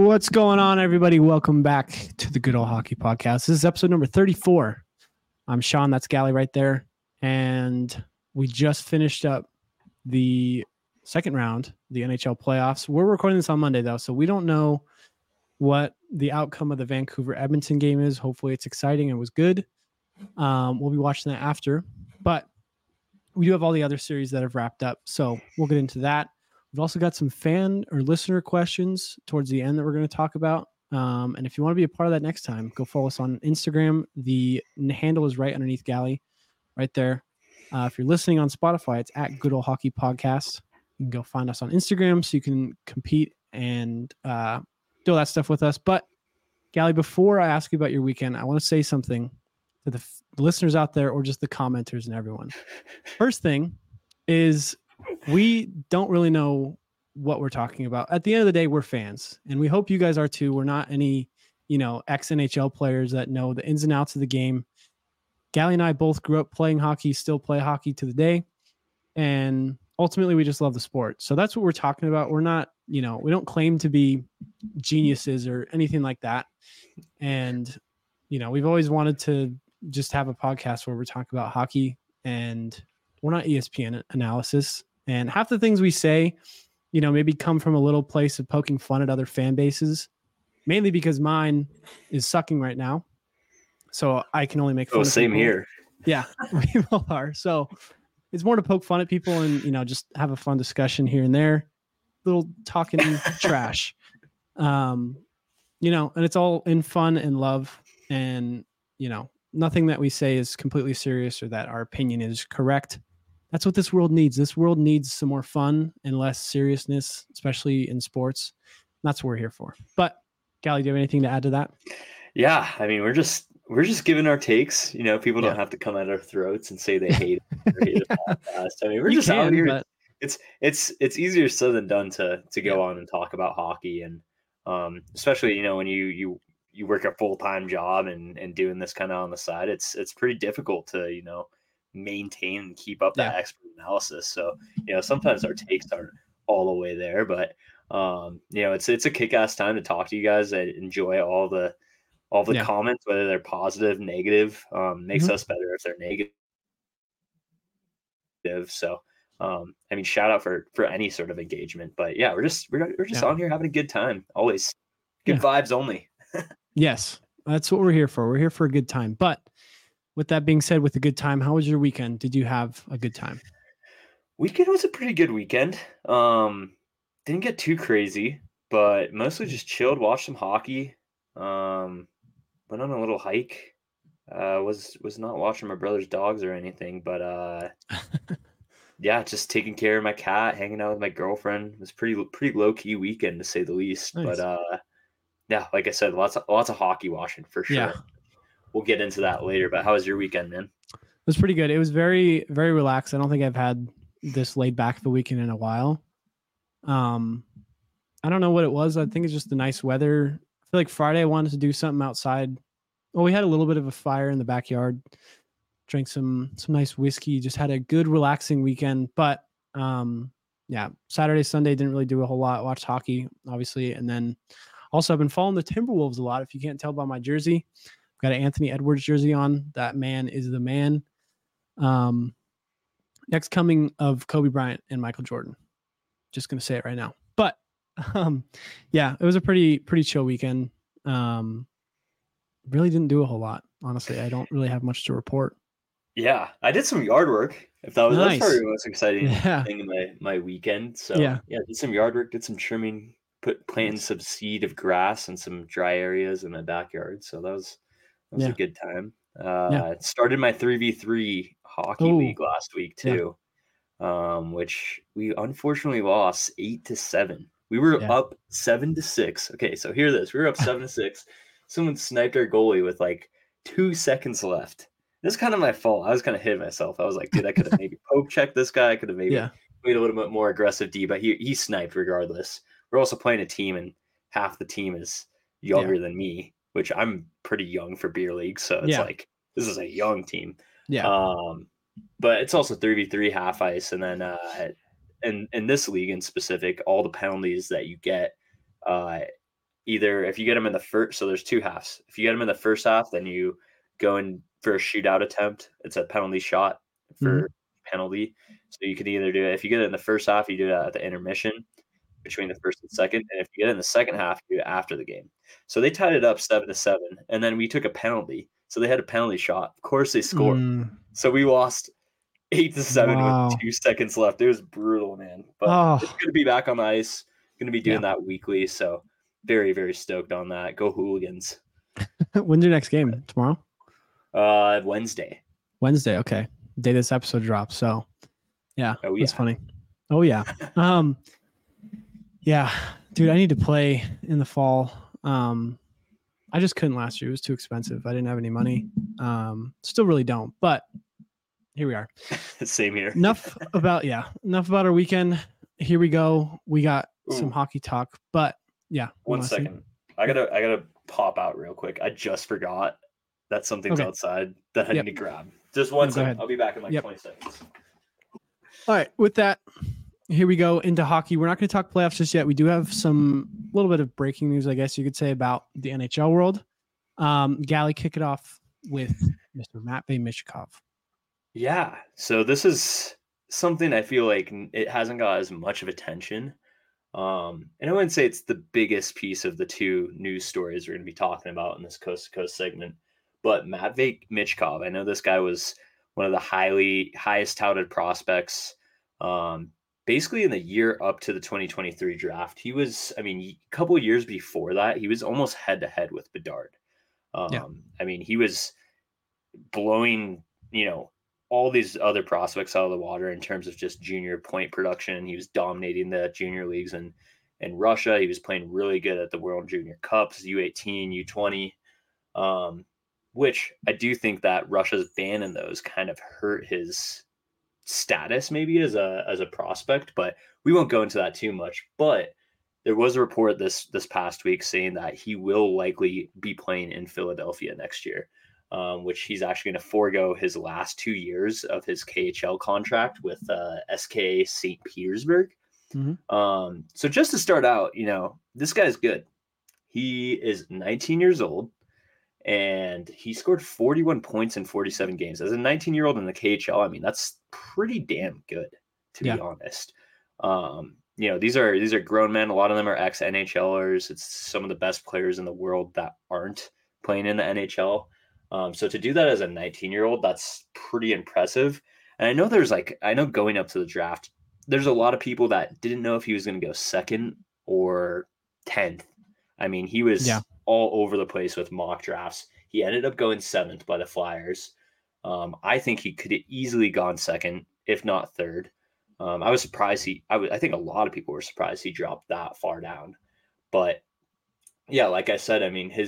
What's going on, everybody? Welcome back to the Good Old Hockey Podcast. This is episode number 34. I'm Sean. That's Gally right there. And we just finished up the second round, the NHL playoffs. We're recording this on Monday, though, so we don't know what the outcome of the Vancouver-Edmonton game is. Hopefully it's exciting and was good. We'll be watching that after. But we do have all the other series that have wrapped up, so we'll get into that. We've also got some fan or listener questions towards the end that we're going to talk about. And if you want to be a part of that next time, go follow us on Instagram. The handle is right underneath Gally, right there. If you're listening on Spotify, it's at Good Old Hockey Podcast. You can go find us on Instagram so you can compete and do all that stuff with us. But Gally, before I ask you about your weekend, I want to say something to the listeners out there or just the commenters and everyone. First thing is, we don't really know what we're talking about. At the end of the day, we're fans, and we hope you guys are too. We're not any, ex-NHL players that know the ins and outs of the game. Gally and I both grew up playing hockey, still play hockey to the day, and ultimately we just love the sport. So that's what we're talking about. We're not, we don't claim to be geniuses or anything like that. And, we've always wanted to just have a podcast where we talk about hockey, and we're not ESPN analysis. And half the things we say, maybe come from a little place of poking fun at other fan bases, mainly because mine is sucking right now. So I can only make fun of same people. Here. Yeah, we both are. So it's more to poke fun at people and, just have a fun discussion here and there, little talking trash. And it's all in fun and love, and, nothing that we say is completely serious or that our opinion is correct. That's what this world needs. This world needs some more fun and less seriousness, especially in sports. That's what we're here for. But Gally, do you have anything to add to that? Yeah, I mean, we're just giving our takes. People don't have to come at our throats and say they hate it or hate it podcast. I mean, we're just out here. But... It's easier said than done to go on and talk about hockey, and especially when you work a full-time job and doing this kind of on the side. It's pretty difficult to maintain and keep up that expert analysis. So sometimes our takes aren't all the way there, but it's a kick-ass time to talk to you guys. I enjoy all the comments, whether they're positive, negative. Makes us better if they're negative. So shout out for any sort of engagement. But yeah, we're just on here having a good time. Always good vibes only. Yes, that's what we're here for. We're here for a good time. But with that being said, with a good time, how was your weekend? Did you have a good time? Weekend was a pretty good weekend. Didn't get too crazy, but mostly just chilled, watched some hockey. Went on a little hike. Was not watching my brother's dogs or anything, but yeah, just taking care of my cat, hanging out with my girlfriend. It was pretty low key weekend to say the least. Nice. But yeah, like I said, lots of hockey watching for sure. Yeah. We'll get into that later, but how was your weekend, man? It was pretty good. It was very, very relaxed. I don't think I've had this laid back of a weekend in a while. I don't know what it was. I think it's just the nice weather. I feel like Friday I wanted to do something outside. Well, we had a little bit of a fire in the backyard, drank some nice whiskey, just had a good relaxing weekend. But yeah, Saturday, Sunday didn't really do a whole lot. Watched hockey, obviously. And then also I've been following the Timberwolves a lot. If you can't tell by my jersey, I've got an Anthony Edwards jersey on. That man is the man. Next coming of Kobe Bryant and Michael Jordan. Just going to say it right now. But yeah, it was a pretty chill weekend. Really didn't do a whole lot, honestly. I don't really have much to report. Yeah, I did some yard work. If that was nice. That's probably the most exciting thing in my weekend. So yeah, did some yard work, did some trimming, planting some seed of grass and some dry areas in my backyard. So that was a good time. Started my 3v3 hockey league last week too, which we unfortunately lost 8-7. We were up 7-6. Okay, so hear this: we were up 7-6. Someone sniped our goalie with like 2 seconds left. This is kind of my fault. I was kind of hitting myself. I was like, dude, I could have maybe poke checked this guy. I could have maybe made a little bit more aggressive D, but he sniped regardless. We're also playing a team, and half the team is younger than me, which I'm pretty young for beer league. So it's like, this is a young team. Yeah. But it's also 3v3 half ice. And then in this league in specific, all the penalties that you get either if you get them in the first, so there's two halves. If you get them in the first half, then you go in for a shootout attempt. It's a penalty shot for penalty. So you could either do it if you get it in the first half, you do it at the intermission between the first and second, and if you get it in the second half, you do it after the game. So they tied it up 7-7, and then we took a penalty. So they had a penalty shot. Of course, they scored. So we lost 8-7 with 2 seconds left. It was brutal, man. But it's good to be back on the ice. Going to be doing that weekly. So very, very stoked on that. Go Hooligans. When's your next game? Tomorrow? Wednesday. Wednesday. Okay. Day this episode drops. So yeah. Oh, yeah. That's funny. Oh yeah. Yeah, dude, I need to play in the fall. I just couldn't last year. It was too expensive. I didn't have any money. Still really don't, but here we are. Same here. Enough about our weekend. Here we go. We got some hockey talk, but yeah. One second. I gotta pop out real quick. I just forgot that something's outside that I need to grab. Just one second. I'll be back in like 20 seconds. All right. With that, here we go into hockey. We're not going to talk playoffs just yet. We do have some little bit of breaking news, I guess you could say, about the NHL world. Gally, kick it off with Mr. Matvei Michkov. Yeah. So this is something I feel like it hasn't got as much of attention. And I wouldn't say it's the biggest piece of the two news stories we're going to be talking about in this Coast to Coast segment. But Matvei Michkov, I know this guy was one of the highest touted prospects. Basically in the year up to the 2023 draft, he was, a couple of years before that, he was almost head to head with Bedard. He was blowing, all these other prospects out of the water in terms of just junior point production. He was dominating the junior leagues in Russia. He was playing really good at the World Junior Cups, U18, U20, which I do think that Russia's ban in those kind of hurt his status maybe as a prospect, but we won't go into that too much. But there was a report this past week saying that he will likely be playing in Philadelphia next year, which he's actually going to forego his last 2 years of his KHL contract with SK St. Petersburg. So just to start out, this guy's good. He is 19 years old. And he scored 41 points in 47 games. As a 19-year-old in the KHL, that's pretty damn good, to be honest. These are grown men. A lot of them are ex-NHLers. It's some of the best players in the world that aren't playing in the NHL. So to do that as a 19-year-old, that's pretty impressive. And I know going up to the draft, there's a lot of people that didn't know if he was going to go second or 10th. He was all over the place with mock drafts. He ended up going 7th by the Flyers. I think he could have easily gone second, if not third. I was surprised I think a lot of people were surprised he dropped that far down. But yeah, like I said,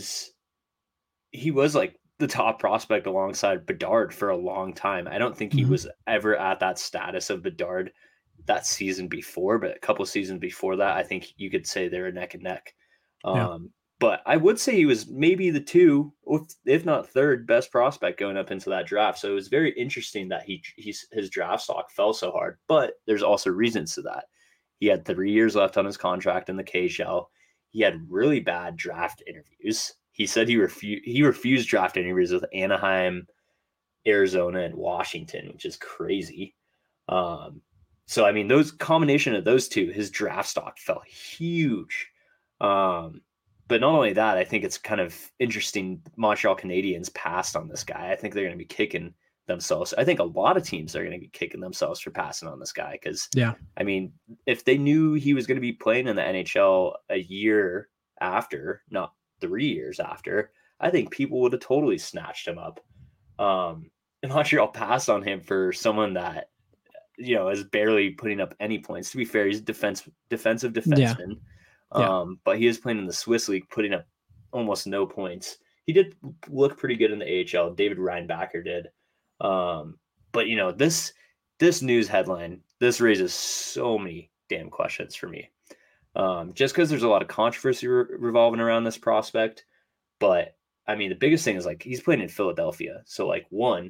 he was like the top prospect alongside Bedard for a long time. I don't think he was ever at that status of Bedard that season before, but a couple of seasons before that, I think you could say they were neck and neck. But I would say he was maybe the 2, if not third best prospect going up into that draft. So it was very interesting that his draft stock fell so hard, but there's also reasons to that. He had 3 years left on his contract in the KHL. He had really bad draft interviews. He said he refused draft interviews with Anaheim, Arizona, and Washington, which is crazy. So, those combination of those two, his draft stock fell huge. But not only that, I think it's kind of interesting. Montreal Canadiens passed on this guy. I think they're going to be kicking themselves. I think a lot of teams are going to be kicking themselves for passing on this guy. Because, if they knew he was going to be playing in the NHL a year after, not 3 years after, I think people would have totally snatched him up. And Montreal passed on him for someone that, is barely putting up any points. To be fair, he's a defensive defenseman. But he is playing in the Swiss League, putting up almost no points. He did look pretty good in the AHL. David Reinbacher did. But this news headline, this raises so many damn questions for me. Just because there's a lot of controversy revolving around this prospect. But the biggest thing is he's playing in Philadelphia. So one,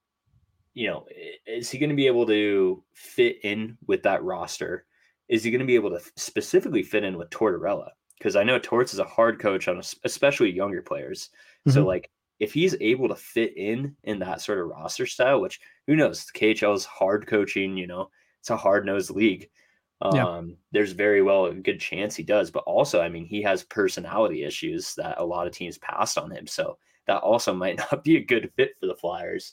is he going to be able to fit in with that roster? Is he going to be able to specifically fit in with Tortorella? because I know Torts is a hard coach on especially younger players. So like if he's able to fit in that sort of roster style, which who knows, the KHL is hard coaching, it's a hard-nosed league. There's very well a good chance he does, but also, I mean, he has personality issues that a lot of teams passed on him. So that also might not be a good fit for the Flyers.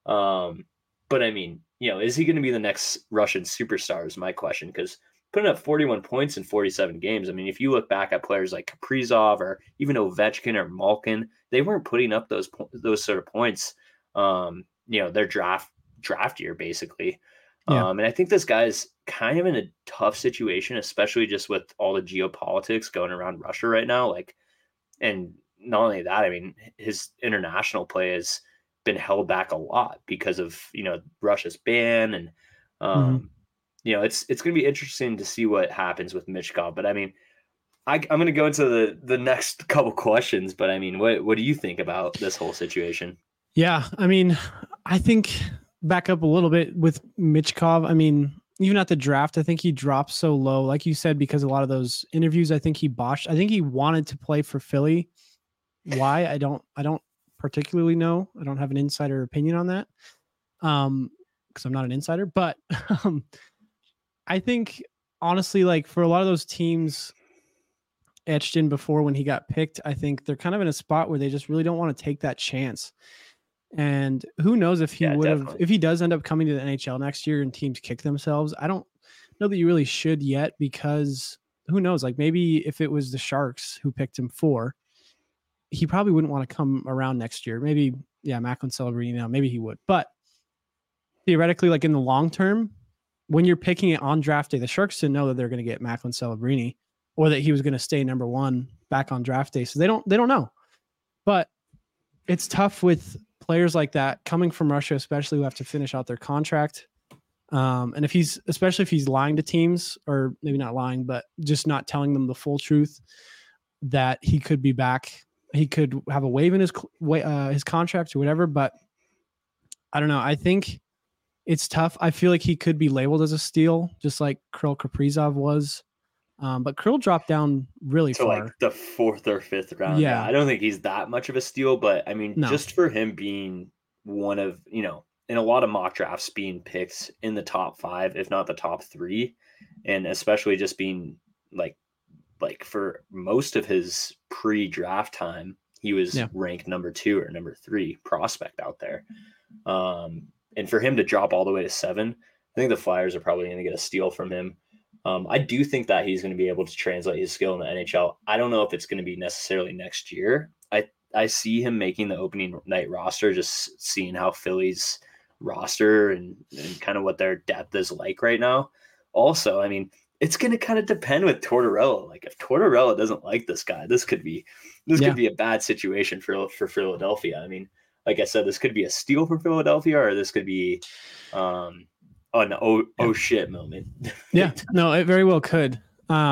But I mean, is he going to be the next Russian superstar is my question, because putting up 41 points in 47 games. I mean, if you look back at players like Kaprizov or even Ovechkin or Malkin, they weren't putting up those sort of points, their draft year, basically. And I think this guy's kind of in a tough situation, especially just with all the geopolitics going around Russia right now. And not only that, I mean, his international play has been held back a lot because of, Russia's ban. And, it's going to be interesting to see what happens with Michkov. But I mean, I'm going to go into the next couple questions, but I mean, what do you think about this whole situation? Yeah. I mean, I think back up a little bit with Michkov. I mean, even at the draft, I think he dropped so low, like you said, because a lot of those interviews, I think he botched. I think he wanted to play for Philly. Why? I don't particularly know. I don't have an insider opinion on that. Because I'm not an insider, but I think honestly, like for a lot of those teams etched in before when he got picked, I think they're kind of in a spot where they just really don't want to take that chance. And who knows if he if he does end up coming to the NHL next year and teams kick themselves. I don't know that you really should yet, because who knows, like maybe if it was the Sharks who picked him 4, he probably wouldn't want to come around next year. Maybe, Macklin Celebrini now, maybe he would. But theoretically, like in the long term, when you're picking it on draft day, the Sharks didn't know that they're going to get Macklin Celebrini or that he was going to stay number 1 back on draft day. So they don't know. But it's tough with players like that coming from Russia, especially who have to finish out their contract. And especially if he's lying to teams, or maybe not lying, but just not telling them the full truth that he could be back. He could have a waive in his contract or whatever, but I don't know. I think it's tough. I feel like he could be labeled as a steal, just like Kirill Kaprizov was. But Kirill dropped down really far. Like the 4th or 5th round. Yeah. I don't think he's that much of a steal, but I mean, just for him being one of, in a lot of mock drafts being picked in the top 5, if not the top 3, and especially just being like for most of his pre-draft time, he was ranked number 2 or number 3 prospect out there. And for him to drop all the way to 7, I think the Flyers are probably going to get a steal from him. I do think that he's going to be able to translate his skill in the NHL. I don't know if it's going to be necessarily next year. I see him making the opening night roster, just seeing how Philly's roster and kind of what their depth is like right now. Also, I mean, it's going to kind of depend with Tortorella. Like if Tortorella doesn't like this guy, this could be a bad situation for Philadelphia. I mean, like I said, this could be a steal for Philadelphia, or this could be an oh shit moment. Yeah, no, it very well could.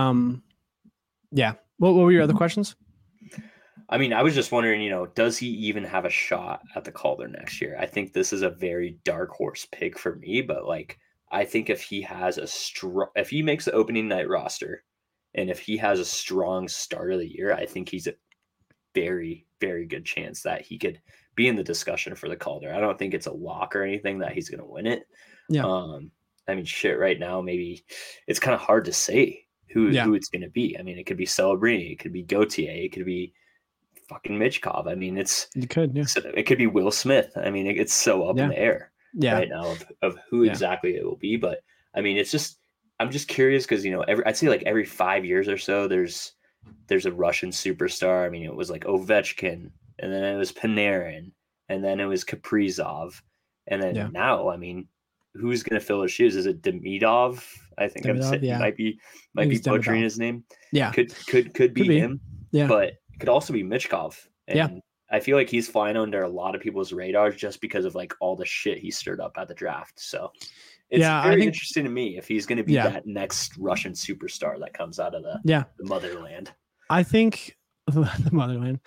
Yeah. What were your other questions? I mean, I was just wondering, does he even have a shot at the Calder next year? I think this is a very dark horse pick for me, but like, I think if he has if he makes the opening night roster, and if he has a strong start of the year, I think he's a very, very good chance that he could be in the discussion for the Calder. I don't think it's a lock or anything that he's going to win it. Yeah. I mean, shit, right now, maybe it's kind of hard to say who it's going to be. I mean, it could be Celebrini, it could be Gauthier, it could be fucking Michkov. I mean, it could be Will Smith. I mean, it's so up in the air right now of who exactly it will be. But I mean, I'm just curious because, I'd say like every 5 years or so, there's a Russian superstar. I mean, it was like Ovechkin, and then it was Panarin, and then it was Kaprizov. And then now, I mean, who's going to fill his shoes? Is it Demidov? I think might be butchering his name. Yeah. Could be him. Yeah. But it could also be Michkov. And I feel like he's flying under a lot of people's radars just because of like all the shit he stirred up at the draft. So it's very interesting to me if he's going to be that next Russian superstar that comes out of the motherland. I think the motherland.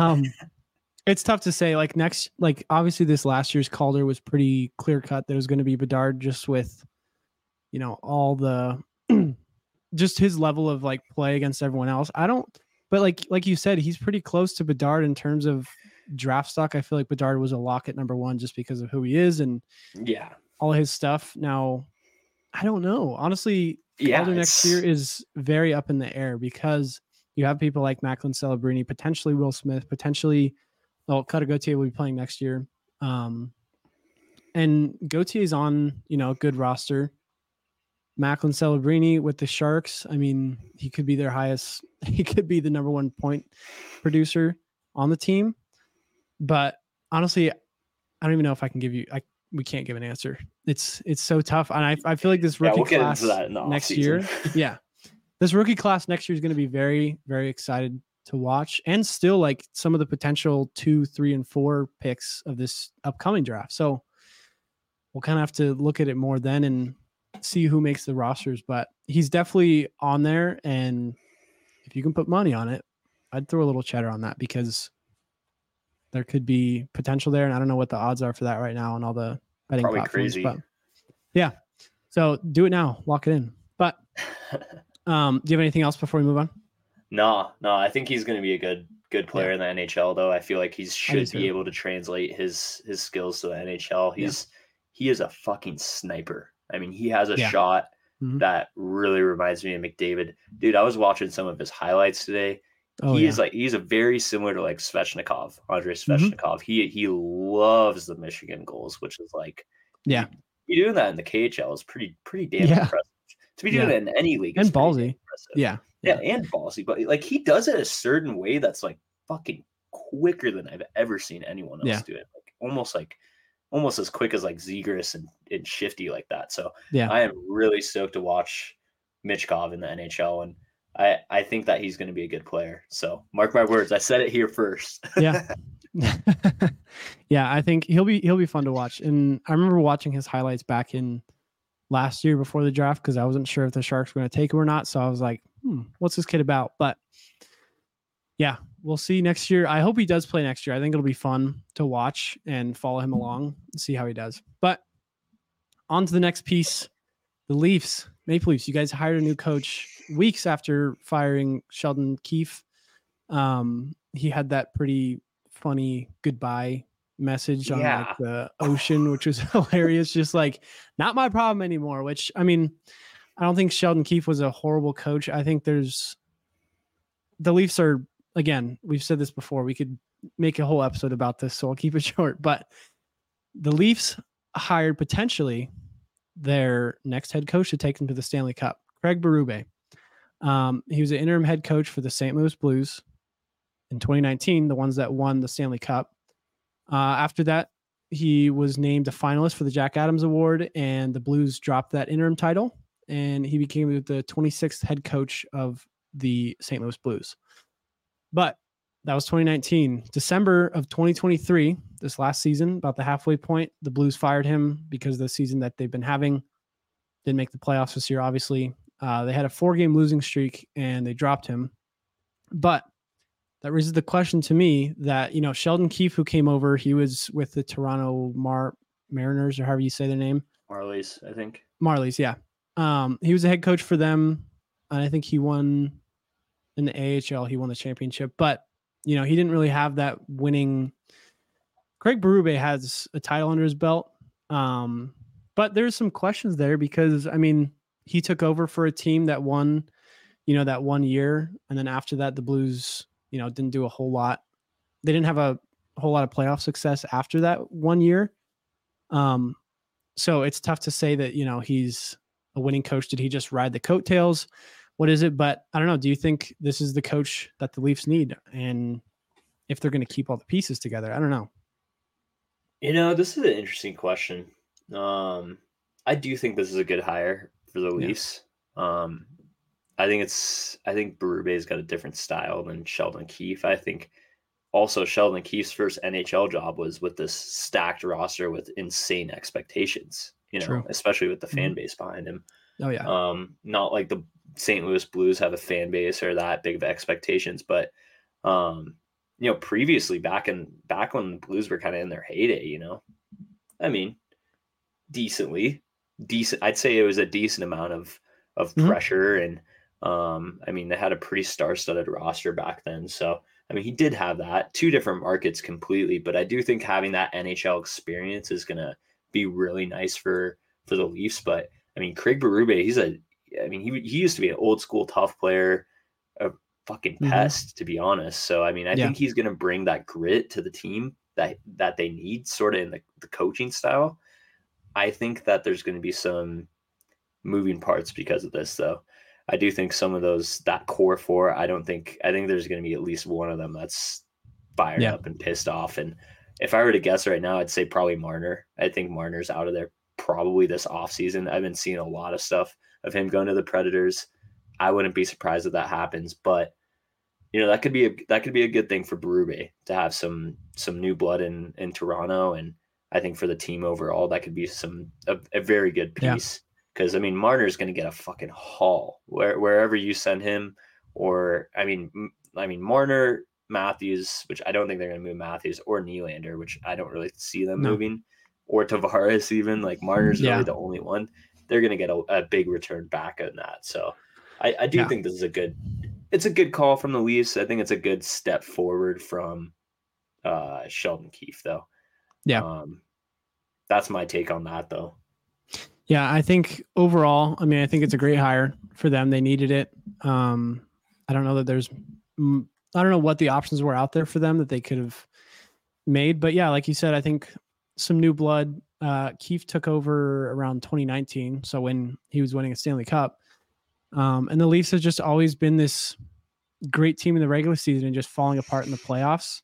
It's tough to say. Like obviously this last year's Calder was pretty clear cut that it was going to be Bedard, just with, all the just his level of like play against everyone else. But like you said, he's pretty close to Bedard in terms of draft stock. I feel like Bedard was a lock at number 1 just because of who he is and all of his stuff. Now, I don't know. Honestly, Calder next year is very up in the air because you have people like Macklin Celebrini, potentially Will Smith, potentially Cutter Gauthier will be playing next year. And Gautier's on, a good roster. Macklin Celebrini with the Sharks. I mean, he could be he could be the number 1 point producer on the team. But honestly, I don't even know if I can give you, we can't give an answer. It's so tough. And I feel like this rookie class next year. Yeah. This rookie class next year is going to be very, very excited to watch, and still like some of the potential 2, 3, and 4 picks of this upcoming draft. So we'll kind of have to look at it more then and see who makes the rosters, but he's definitely on there. And if you can put money on it, I'd throw a little cheddar on that because there could be potential there. And I don't know what the odds are for that right now on all the betting Probably platforms, crazy. But yeah. So do it now, lock it in. But do you have anything else before we move on? No, I think he's going to be a good player in the NHL, though. I feel like he should be able to translate his skills to the NHL. He is a fucking sniper. I mean, he has a shot that really reminds me of McDavid. Dude, I was watching some of his highlights today. He's a very similar to like Svechnikov, Andrei Svechnikov. He loves the Michigan goals, which is like, be doing that in the KHL is pretty damn impressive. To be doing it in any league and ballsy. Yeah, and ballsy. But like he does it a certain way that's like fucking quicker than I've ever seen anyone else do it. Like almost as quick as like Zegras and Shifty like that. So I am really stoked to watch Michkov in the NHL, and I think that he's going to be a good player. So mark my words. I said it here first. Yeah. Yeah, I think he'll be fun to watch. And I remember watching his highlights back in last year before the draft because I wasn't sure if the Sharks were going to take him or not. So I was like, what's this kid about? But yeah, we'll see next year. I hope he does play next year. I think it'll be fun to watch and follow him along and see how he does. But on to the next piece, the Leafs, Maple Leafs. You guys hired a new coach weeks after firing Sheldon Keefe. He had that pretty funny goodbye message on like the ocean, which was hilarious. Just like, not my problem anymore, which, I mean, I don't think Sheldon Keefe was a horrible coach. I think the Leafs are, again, we've said this before, we could make a whole episode about this, so I'll keep it short, but the Leafs hired potentially their next head coach to take them to the Stanley Cup, Craig Berube. He was an interim head coach for the St. Louis Blues in 2019, the ones that won the Stanley Cup. After that, he was named a finalist for the Jack Adams Award, and the Blues dropped that interim title, and he became the 26th head coach of the St. Louis Blues. But that was 2019. December of 2023, this last season, about the halfway point, the Blues fired him because of the season that they've been having. Didn't make the playoffs this year, obviously. They had a 4-game losing streak, and they dropped him. But that raises the question to me that, Sheldon Keefe, who came over, he was with the Toronto Mariners, or however you say their name. Marlies, I think. Marlies, yeah. He was a head coach for them, and I think he won in the AHL. He won the championship, but he didn't really have that winning. Craig Berube has a title under his belt, but there's some questions there because, I mean, he took over for a team that won, that 1 year, and then after that, the Blues, didn't do a whole lot. They didn't have a whole lot of playoff success after that 1 year. So it's tough to say that, he's a winning coach. Did he just ride the coattails? What is it? But I don't know. Do you think this is the coach that the Leafs need? And if they're going to keep all the pieces together, I don't know. This is an interesting question. I do think this is a good hire for the Leafs. Yeah. I think Berube's got a different style than Sheldon Keefe. I think also Sheldon Keefe's first NHL job was with this stacked roster with insane expectations, especially with the fan base behind him. Oh yeah. Not like the St. Louis Blues have a fan base or that big of expectations, but previously back when the Blues were kind of in their heyday, I mean, decent. I'd say it was a decent amount of pressure and I mean, they had a pretty star-studded roster back then. So, I mean, he did have that. Two different markets completely, but I do think having that NHL experience is going to be really nice for the Leafs. But, I mean, Craig Berube, he used to be an old school tough player, a fucking pest, to be honest. So, I mean, I think he's going to bring that grit to the team that they need sort of in the coaching style. I think that there's going to be some moving parts because of this, though. I do think some of that core four, I think there's going to be at least one of them that's fired up and pissed off. And if I were to guess right now, I'd say probably Marner. I think Marner's out of there probably this offseason. I've been seeing a lot of stuff of him going to the Predators. I wouldn't be surprised if that happens, but that could be a good thing for Berube to have some new blood in Toronto, and I think for the team overall, that could be a very good piece. Because, I mean, Marner's going to get a fucking haul wherever you send him. Or, I mean, Marner, Matthews, which I don't think they're going to move Matthews, or Nylander, which I don't really see them moving, or Tavares even. Like, Marner's really the only one. They're going to get a big return back on that. So I do think this is a good call from the Leafs. I think it's a good step forward from Sheldon Keefe, though. Yeah. That's my take on that, though. Yeah, I think overall, I mean, I think it's a great hire for them. They needed it. I don't know that I don't know what the options were out there for them that they could have made. But yeah, like you said, I think some new blood. Keefe took over around 2019. So when he was winning a Stanley Cup. And the Leafs have just always been this great team in the regular season and just falling apart in the playoffs.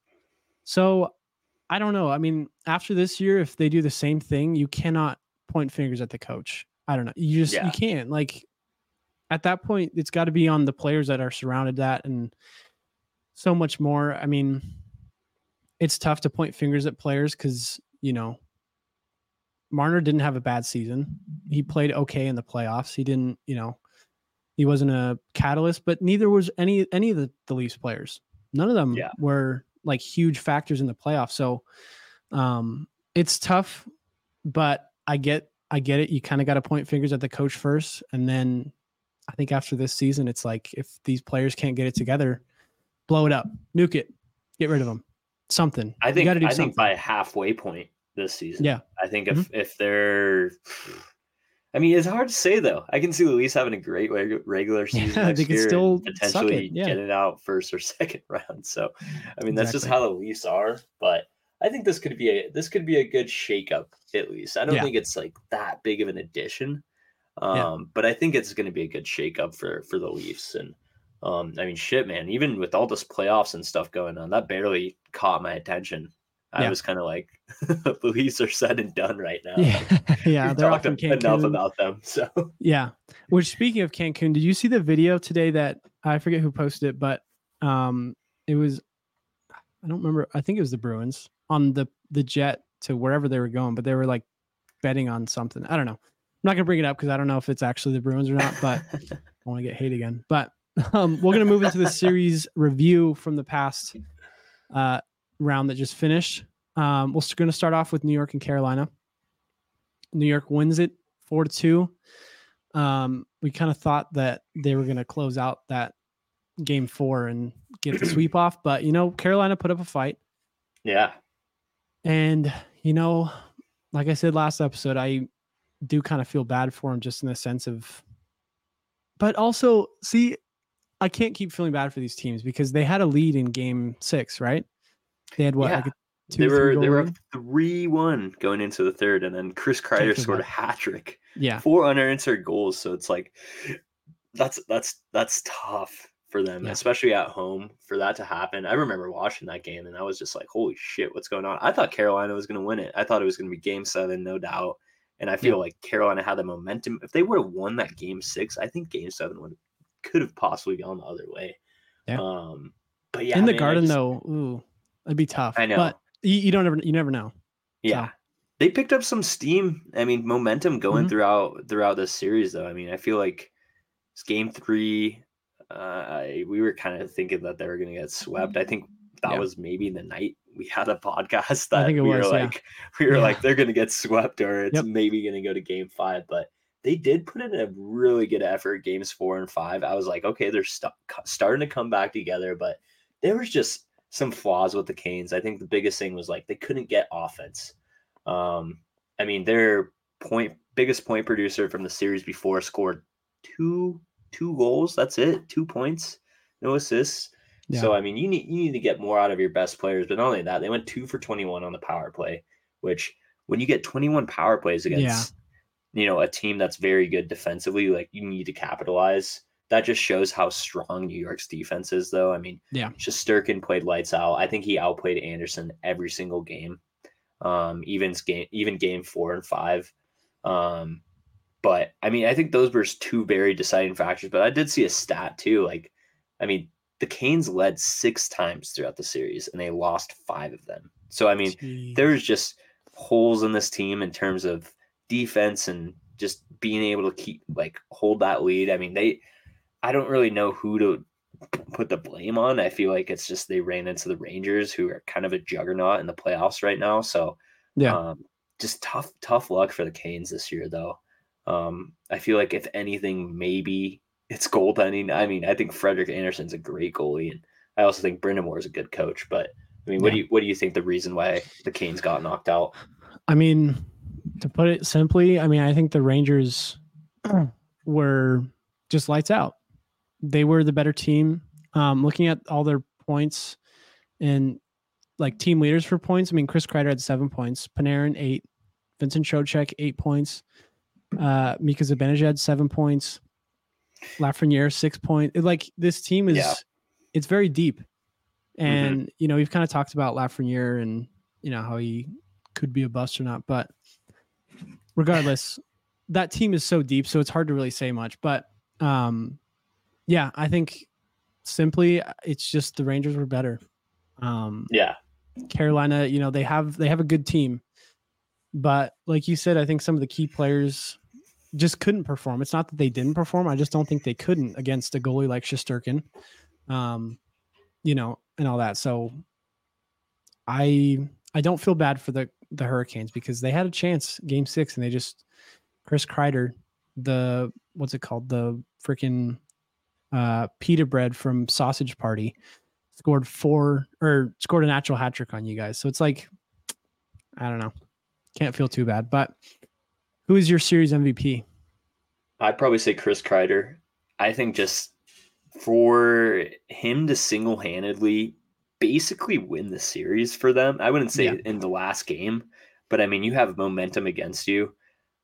So I don't know. I mean, after this year, if they do the same thing, you cannot point fingers at the coach. I don't know. You can't. Like, at that point, it's got to be on the players that are surrounded that and so much more. I mean, it's tough to point fingers at players because, Marner didn't have a bad season. He played okay in the playoffs. He didn't, he wasn't a catalyst, but neither was any of the Leafs players. None of them were like huge factors in the playoffs. So it's tough, but I get it. You kind of got to point fingers at the coach first. And then I think after this season, it's like, if these players can't get it together, blow it up, nuke it, get rid of them. Something. I think by halfway point this season. Yeah. I think if they're, I mean, it's hard to say though. I can see the Leafs having a great regular season next year, still and potentially get it out first or second round. So, I mean, that's just how the Leafs are. But I think this could be a good shakeup at least. I don't think it's like that big of an addition, but I think it's going to be a good shakeup for the Leafs. And I mean, shit, man. Even with all this playoffs and stuff going on, that barely caught my attention. I was kind of like, the Leafs are said and done right now. Yeah, they're talked enough about them. So yeah. Which, speaking of Cancun, did you see the video today that I forget who posted it, but it was, I don't remember. I think it was the Bruins on the jet to wherever they were going, but they were like betting on something. I don't know. I'm not gonna bring it up because I don't know if it's actually the Bruins or not, but I want to get hate again. But we're gonna move into the series review from the past round that just finished. We're going to start off with New York and Carolina. New York wins it 4-2. We kind of thought that they were going to close out that game 4 and get the sweep off, but Carolina put up a fight. Yeah. And like I said last episode, I do kind of feel bad for him just in the sense of, but also I can't keep feeling bad for these teams because they had a lead in game 6, right? They had what? Yeah. They were up 3-1 going into the third, and then Chris Kreider scored a hat trick. Yeah, 4 unanswered goals. So it's like that's tough for them, especially at home, for that to happen. I remember watching that game, and I was just like, "Holy shit, what's going on?" I thought Carolina was going to win it. I thought it was going to be Game 7, no doubt. And I feel like Carolina had the momentum. If they would have won that Game 6, I think Game 7 could have possibly gone the other way. Yeah. But yeah, in the Garden though, ooh, it'd be tough. I know, but you never know. Yeah, so. They picked up some steam. I mean, momentum going throughout this series, though. I mean, I feel like it's Game 3. We were kind of thinking that they were going to get swept. I think that was maybe the night we had a podcast that we were like, they're going to get swept, or it's maybe going to go to Game 5. But they did put in a really good effort games 4 and 5. I was like, okay, they're starting to come back together, but there was just some flaws with the Canes. I think the biggest thing was like they couldn't get offense. I mean, their biggest point producer from the series before scored two goals. That's it, 2 points, no assists. Yeah. So I mean, you need to get more out of your best players. But not only that, they went 2 for 21 on the power play, which when you get 21 power plays against a team that's very good defensively, like you need to capitalize. That just shows how strong New York's defense is, though. I mean, Shesterkin played lights out. I think he outplayed Anderson every single game, even game 4 and 5. But I mean, I think those were 2 very deciding factors. But I did see a stat too. Like, I mean, the Canes led 6 times throughout the series, and they lost 5 of them. So I mean, there's just holes in this team in terms of defense and just being able to hold that lead. I mean, I don't really know who to put the blame on. I feel like it's just they ran into the Rangers, who are kind of a juggernaut in the playoffs right now. So just tough luck for the Canes this year, though. I feel like if anything, maybe it's goaltending. I mean, I think Frederik Andersen's a great goalie, and I also think Brind'Amour is a good coach. But I mean, what do you think the reason why the Canes got knocked out? I mean, to put it simply, I mean, I think the Rangers were just lights out. They were the better team. Looking at all their points and like team leaders for points, I mean, Chris Kreider had 7 points, Panarin 8, Vincent Trocheck 8 points, Mika Zibanejad had 7 points, Lafreniere 6 points. Like this team is, it's very deep. And, we've kind of talked about Lafreniere and, how he could be a bust or not. But regardless, that team is so deep, so it's hard to really say much. But, I think simply it's just the Rangers were better. Carolina, they have a good team. But like you said, I think some of the key players just couldn't perform. It's not that they didn't perform. I just don't think they couldn't against a goalie like Shesterkin, and all that. So I don't feel bad for the Hurricanes because they had a chance game 6 and they just Chris Kreider, the freaking pita bread from Sausage Party, scored a natural hat trick on you guys. So it's like, I don't know. Can't feel too bad. But who is your series MVP? I'd probably say Chris Kreider. I think just for him to single-handedly basically win the series for them, I wouldn't say in the last game, but I mean, you have momentum against you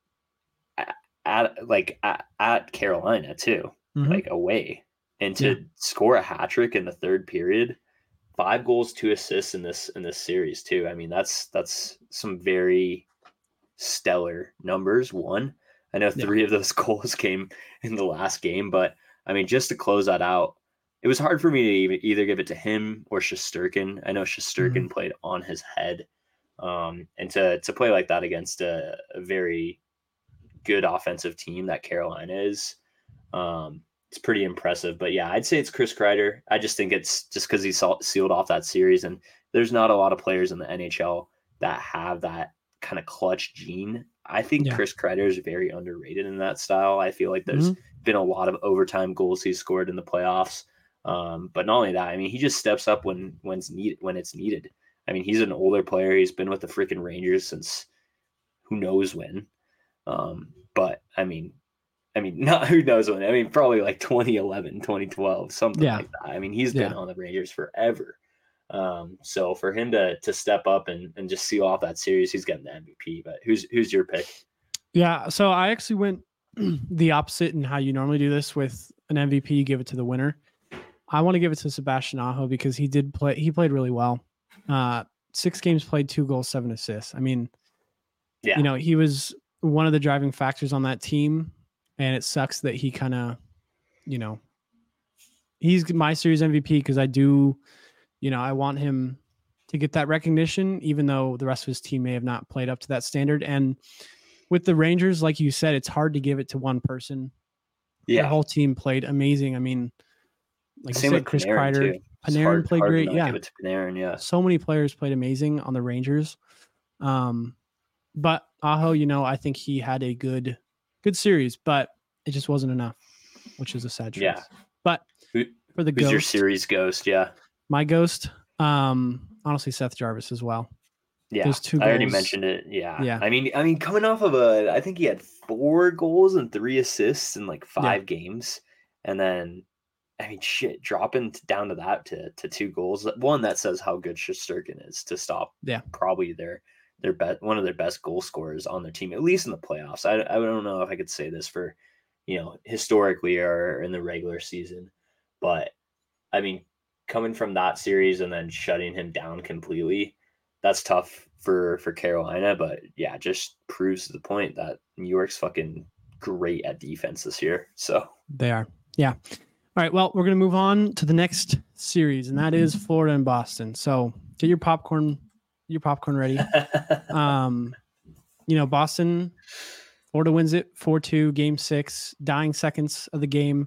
at Carolina too, like away, and to score a hat trick in the third period, 5 goals, 2 assists in this series too. I mean, that's some very stellar numbers. I know 3 of those goals came in the last game, but I mean, just to close that out, it was hard for me to either give it to him or Shesterkin. I know Shesterkin played on his head, and to play like that against a very good offensive team that Carolina is, it's pretty impressive. But yeah, I'd say it's Chris Kreider. I just think it's just because he sealed off that series, and there's not a lot of players in the NHL that have that kind of clutch gene. I think Chris Kreider is very underrated in that style. I feel like there's been a lot of overtime goals he's scored in the playoffs. But not only that, I mean, he just steps up when it's needed. I mean, he's an older player. He's been with the freaking Rangers since who knows when. But I mean, not who knows when. I mean, probably like 2011, 2012, something like that. I mean, he's been on the Rangers forever. So for him to step up and just seal off that series, he's getting the MVP. But who's your pick? Yeah, so I actually went the opposite in how you normally do this with an MVP. You give it to the winner. I want to give it to Sebastian Aho because he played really well. 6 games played, 2 goals, 7 assists. I mean, he was one of the driving factors on that team, and it sucks that he kind of, he's my series MVP because I do, I want him to get that recognition, even though the rest of his team may have not played up to that standard. And with the Rangers, like you said, it's hard to give it to one person. Yeah. The whole team played amazing. I mean, like you said, Chris Kreider, Panarin played great. Yeah. Give it to Panarin, yeah. So many players played amazing on the Rangers. But Aho, I think he had a good good series, but it just wasn't enough, which is a sad truth. Yeah. But for the Who's ghost, your series ghost? Yeah. My ghost, honestly, Seth Jarvis as well. Yeah, those 2 goals, I already mentioned it. Yeah. I mean, coming off of I think he had 4 goals and 3 assists in like 5 games, and then, I mean, shit, dropping down to that to 2 goals. One, that says how good Shesterkin is to stop. Probably their one of their best goal scorers on their team, at least in the playoffs. I don't know if I could say this for, historically or in the regular season, but I mean, coming from that series and then shutting him down completely, that's tough for Carolina. But yeah, just proves the point that New York's fucking great at defense this year. So they are. Yeah. All right. Well, we're going to move on to the next series, and that is Florida and Boston. So get your popcorn ready. Boston, Florida wins it 4-2, game 6, dying seconds of the game.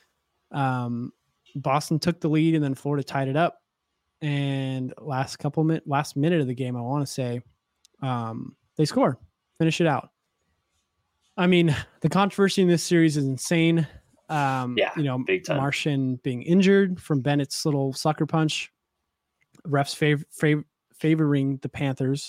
Boston took the lead and then Florida tied it up. And last minute of the game, I want to say, they score, finish it out. I mean, the controversy in this series is insane. Big time. Marchand being injured from Bennett's little sucker punch, refs favoring the Panthers.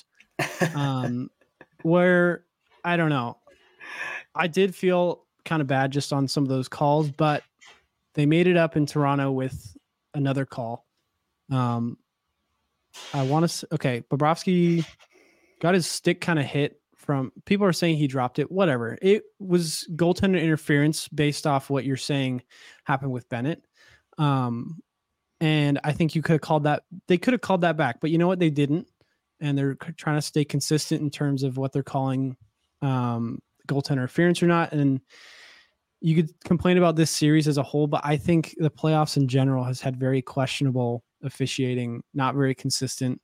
Where I don't know, I did feel kind of bad just on some of those calls, but they made it up in Toronto with another call. I want to Bobrovsky got his stick kind of hit from, people are saying he dropped it, whatever. It was goaltender interference based off what you're saying happened with Bennett. And I think you could have called that, they could have called that back, but you know what? They didn't. And they're trying to stay consistent in terms of what they're calling goaltender interference or not. And you could complain about this series as a whole, but I think the playoffs in general has had very questionable officiating, not very consistent.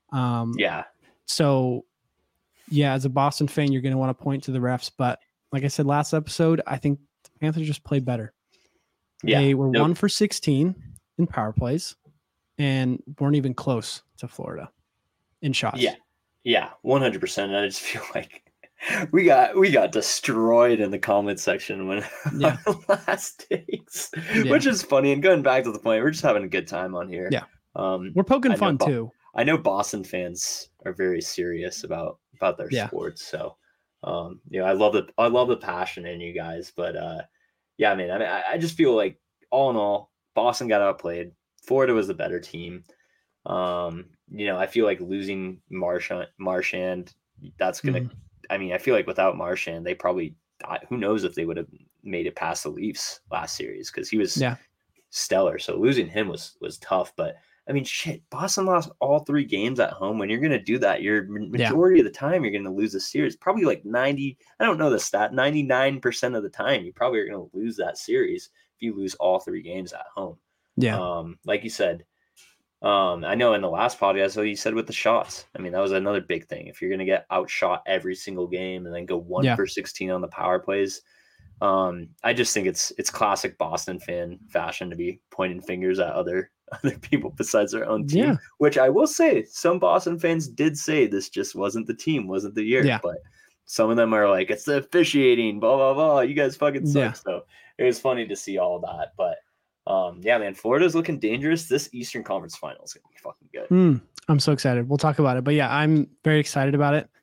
So yeah, as a Boston fan, you're going to want to point to the refs, but like I said last episode, I think the Panthers just played better. They were 1 for 16 in power plays and weren't even close to Florida in shots. Yeah, 100%. I just feel like we got destroyed in the comment section when last takes, which is funny. And going back to the point, we're just having a good time on here. Yeah, we're poking fun too. I know Boston fans are very serious about their sports, so I love the passion in you guys. But I just feel like all in all, Boston got outplayed. Florida was the better team. I feel like losing Marchand, that's gonna. I mean, I feel like without Marchand, they probably, who knows if they would have made it past the Leafs last series, because he was stellar. So losing him was tough. But I mean, shit, Boston lost all 3 games at home. When you're going to do that, you're majority of the time you're going to lose a series. Probably like 90, I don't know the stat, 99% of the time, you probably are going to lose that series if you lose all 3 games at home. Yeah. Like you said, I know in the last podcast, so you said with the shots, I mean, that was another big thing. If you're going to get outshot every single game and then go 1 for 16 on the power plays, I just think it's classic Boston fan fashion to be pointing fingers at other people besides their own team, which I will say some Boston fans did say this just wasn't the team, wasn't the year, but some of them are like, it's the officiating, blah, blah, blah. You guys fucking suck. So it was funny to see all that, but man, Florida's looking dangerous. This Eastern Conference final is going to be fucking good. I'm so excited. We'll talk about it, but yeah, I'm very excited about it.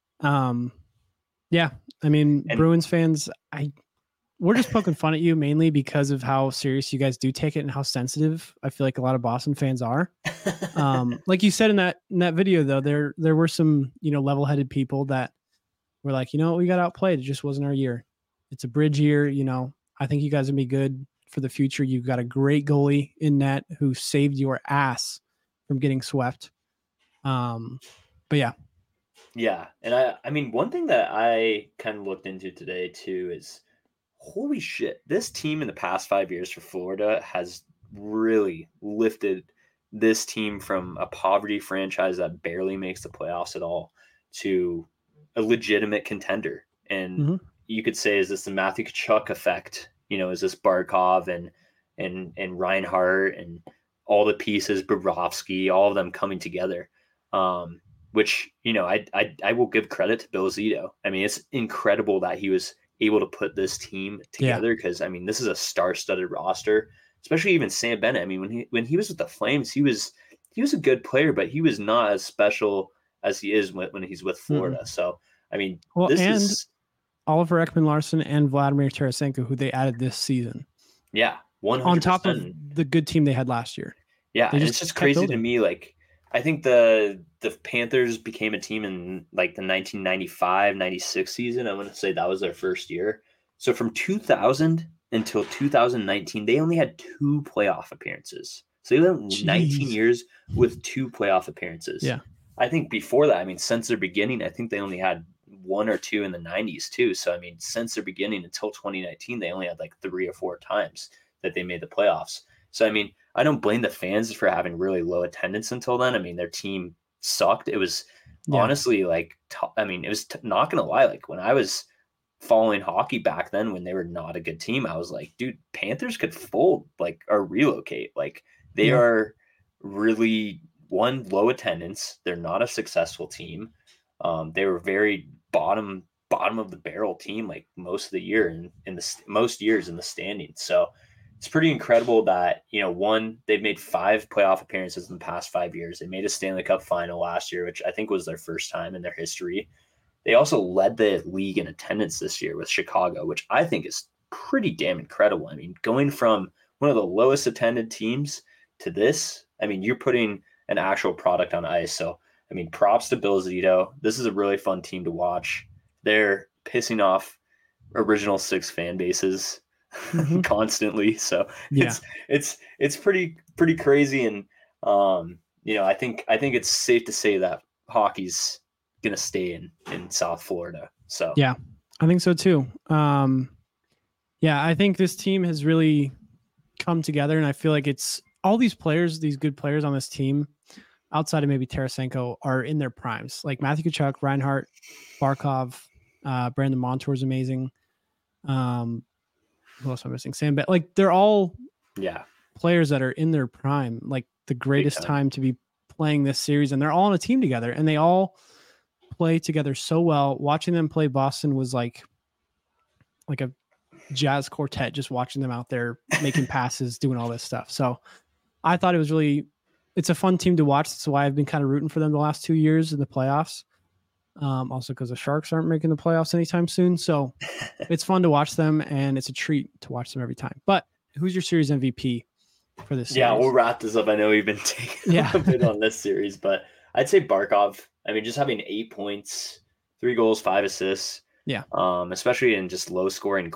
I mean, Bruins fans, we're just poking fun at you mainly because of how serious you guys do take it and how sensitive I feel like a lot of Boston fans are. Like you said in that video, though, there were some, level-headed people that were like, we got outplayed. It just wasn't our year. It's a bridge year. I think you guys will be good for the future. You've got a great goalie in net who saved your ass from getting swept. But yeah. Yeah. And I mean, one thing that I kind of looked into today too is, holy shit, this team in the past 5 years for Florida has really lifted this team from a poverty franchise that barely makes the playoffs at all to a legitimate contender. And you could say, is this the Matthew Tkachuk effect? Is this Barkov and Reinhart and all the pieces, Bobrovsky, all of them coming together? Which, I will give credit to Bill Zito. I mean, it's incredible that he was able to put this team together, because I mean, this is a star-studded roster, especially even Sam Bennett. I mean, when he was with the Flames, he was a good player, but he was not as special as he is when he's with Florida. So I mean, this is Oliver Ekman-Larsson and Vladimir Tarasenko, who they added this season. Yeah, 100%. On top of the good team they had last year. Yeah, and it's just crazy to me. Like, I think the Panthers became a team in like the 1995-96 season. I want to say that was their first year. So from 2000 until 2019, they only had 2 playoff appearances. So they went 19 years with 2 playoff appearances. Yeah. I think before that, I mean, since their beginning, I think they only had 1 or 2 in the 90s too. So, I mean, since their beginning until 2019, they only had like 3 or 4 times that they made the playoffs. So, I mean, I don't blame the fans for having really low attendance until then. I mean, their team sucked. It was honestly like, it was not going to lie. Like when I was following hockey back then, when they were not a good team, I was like, dude, Panthers could fold like or relocate. Like they are really low attendance. They're not a successful team. They were very bottom of the barrel team like most of the year in the most years in the standings. So it's pretty incredible that, they've made 5 playoff appearances in the past 5 years. They made a Stanley Cup final last year, which I think was their first time in their history. They also led the league in attendance this year with Chicago, which I think is pretty damn incredible. I mean, going from one of the lowest attended teams to this, I mean, you're putting an actual product on ice. So, I mean, props to Bill Zito. This is a really fun team to watch. They're pissing off original 6 fan bases constantly. So it's pretty crazy. And, I think it's safe to say that hockey's going to stay in South Florida. So, yeah, I think so too. I think this team has really come together, and I feel like it's all these players, these good players on this team, outside of maybe Tarasenko, are in their primes. Like Matthew Tkachuk, Reinhart, Barkov, Brandon Montour is amazing. Who else am I missing? Sam Bennett. Like they're all players that are in their prime, like the greatest time to be playing this series, and they're all on a team together, and they all play together so well. Watching them play Boston was like a jazz quartet, just watching them out there making passes, doing all this stuff. So I thought it's a fun team to watch. That's why I've been kind of rooting for them the last 2 years in the playoffs. Also because the Sharks aren't making the playoffs anytime soon. So it's fun to watch them, and it's a treat to watch them every time. But who's your series MVP for this series? Yeah, we'll wrap this up. I know we've been taking a bit on this series, but I'd say Barkov. I mean, just having 8 points, 3 goals, 5 assists. Yeah. Especially in just low scoring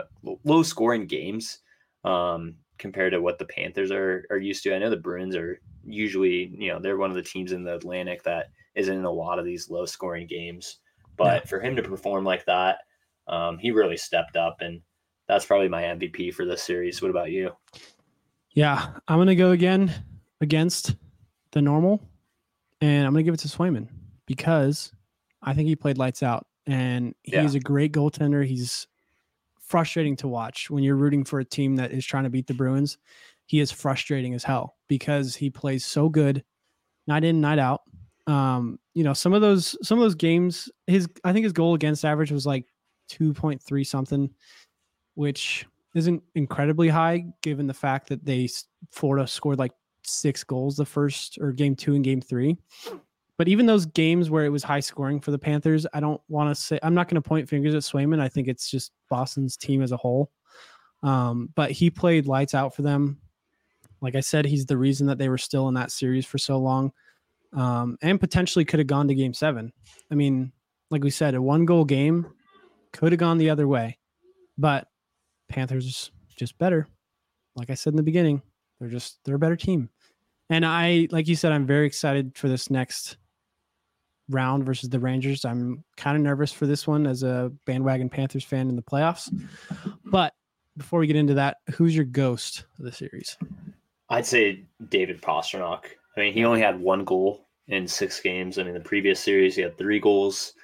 games, compared to what the Panthers are used to. I know the Bruins are usually, they're one of the teams in the Atlantic that isn't in a lot of these low scoring games, but for him to perform like that, he really stepped up, and that's probably my MVP for this series. What about you? Yeah, I'm going to go again against the normal, and I'm going to give it to Swayman because I think he played lights out, and he's a great goaltender. He's frustrating to watch when you're rooting for a team that is trying to beat the Bruins. He is frustrating as hell because he plays so good, night in, night out. Some of those games, I think his goal against average was like 2.3 something, which isn't incredibly high given the fact that Florida scored like 6 goals the first or game 2 and game 3. But even those games where it was high scoring for the Panthers, I'm not going to point fingers at Swayman. I think it's just Boston's team as a whole. But he played lights out for them. Like I said, he's the reason that they were still in that series for so long. And potentially could have gone to game 7. I mean, like we said, a 1-goal game could have gone the other way, but Panthers just better. Like I said in the beginning, they're a better team. And like you said, I'm very excited for this next round versus the Rangers. I'm kind of nervous for this one as a bandwagon Panthers fan in the playoffs. But before we get into that, who's your ghost of the series? I'd say David Pastrnak. I mean, he only had 1 goal in 6 games. I mean, the previous series, he had 3 goals,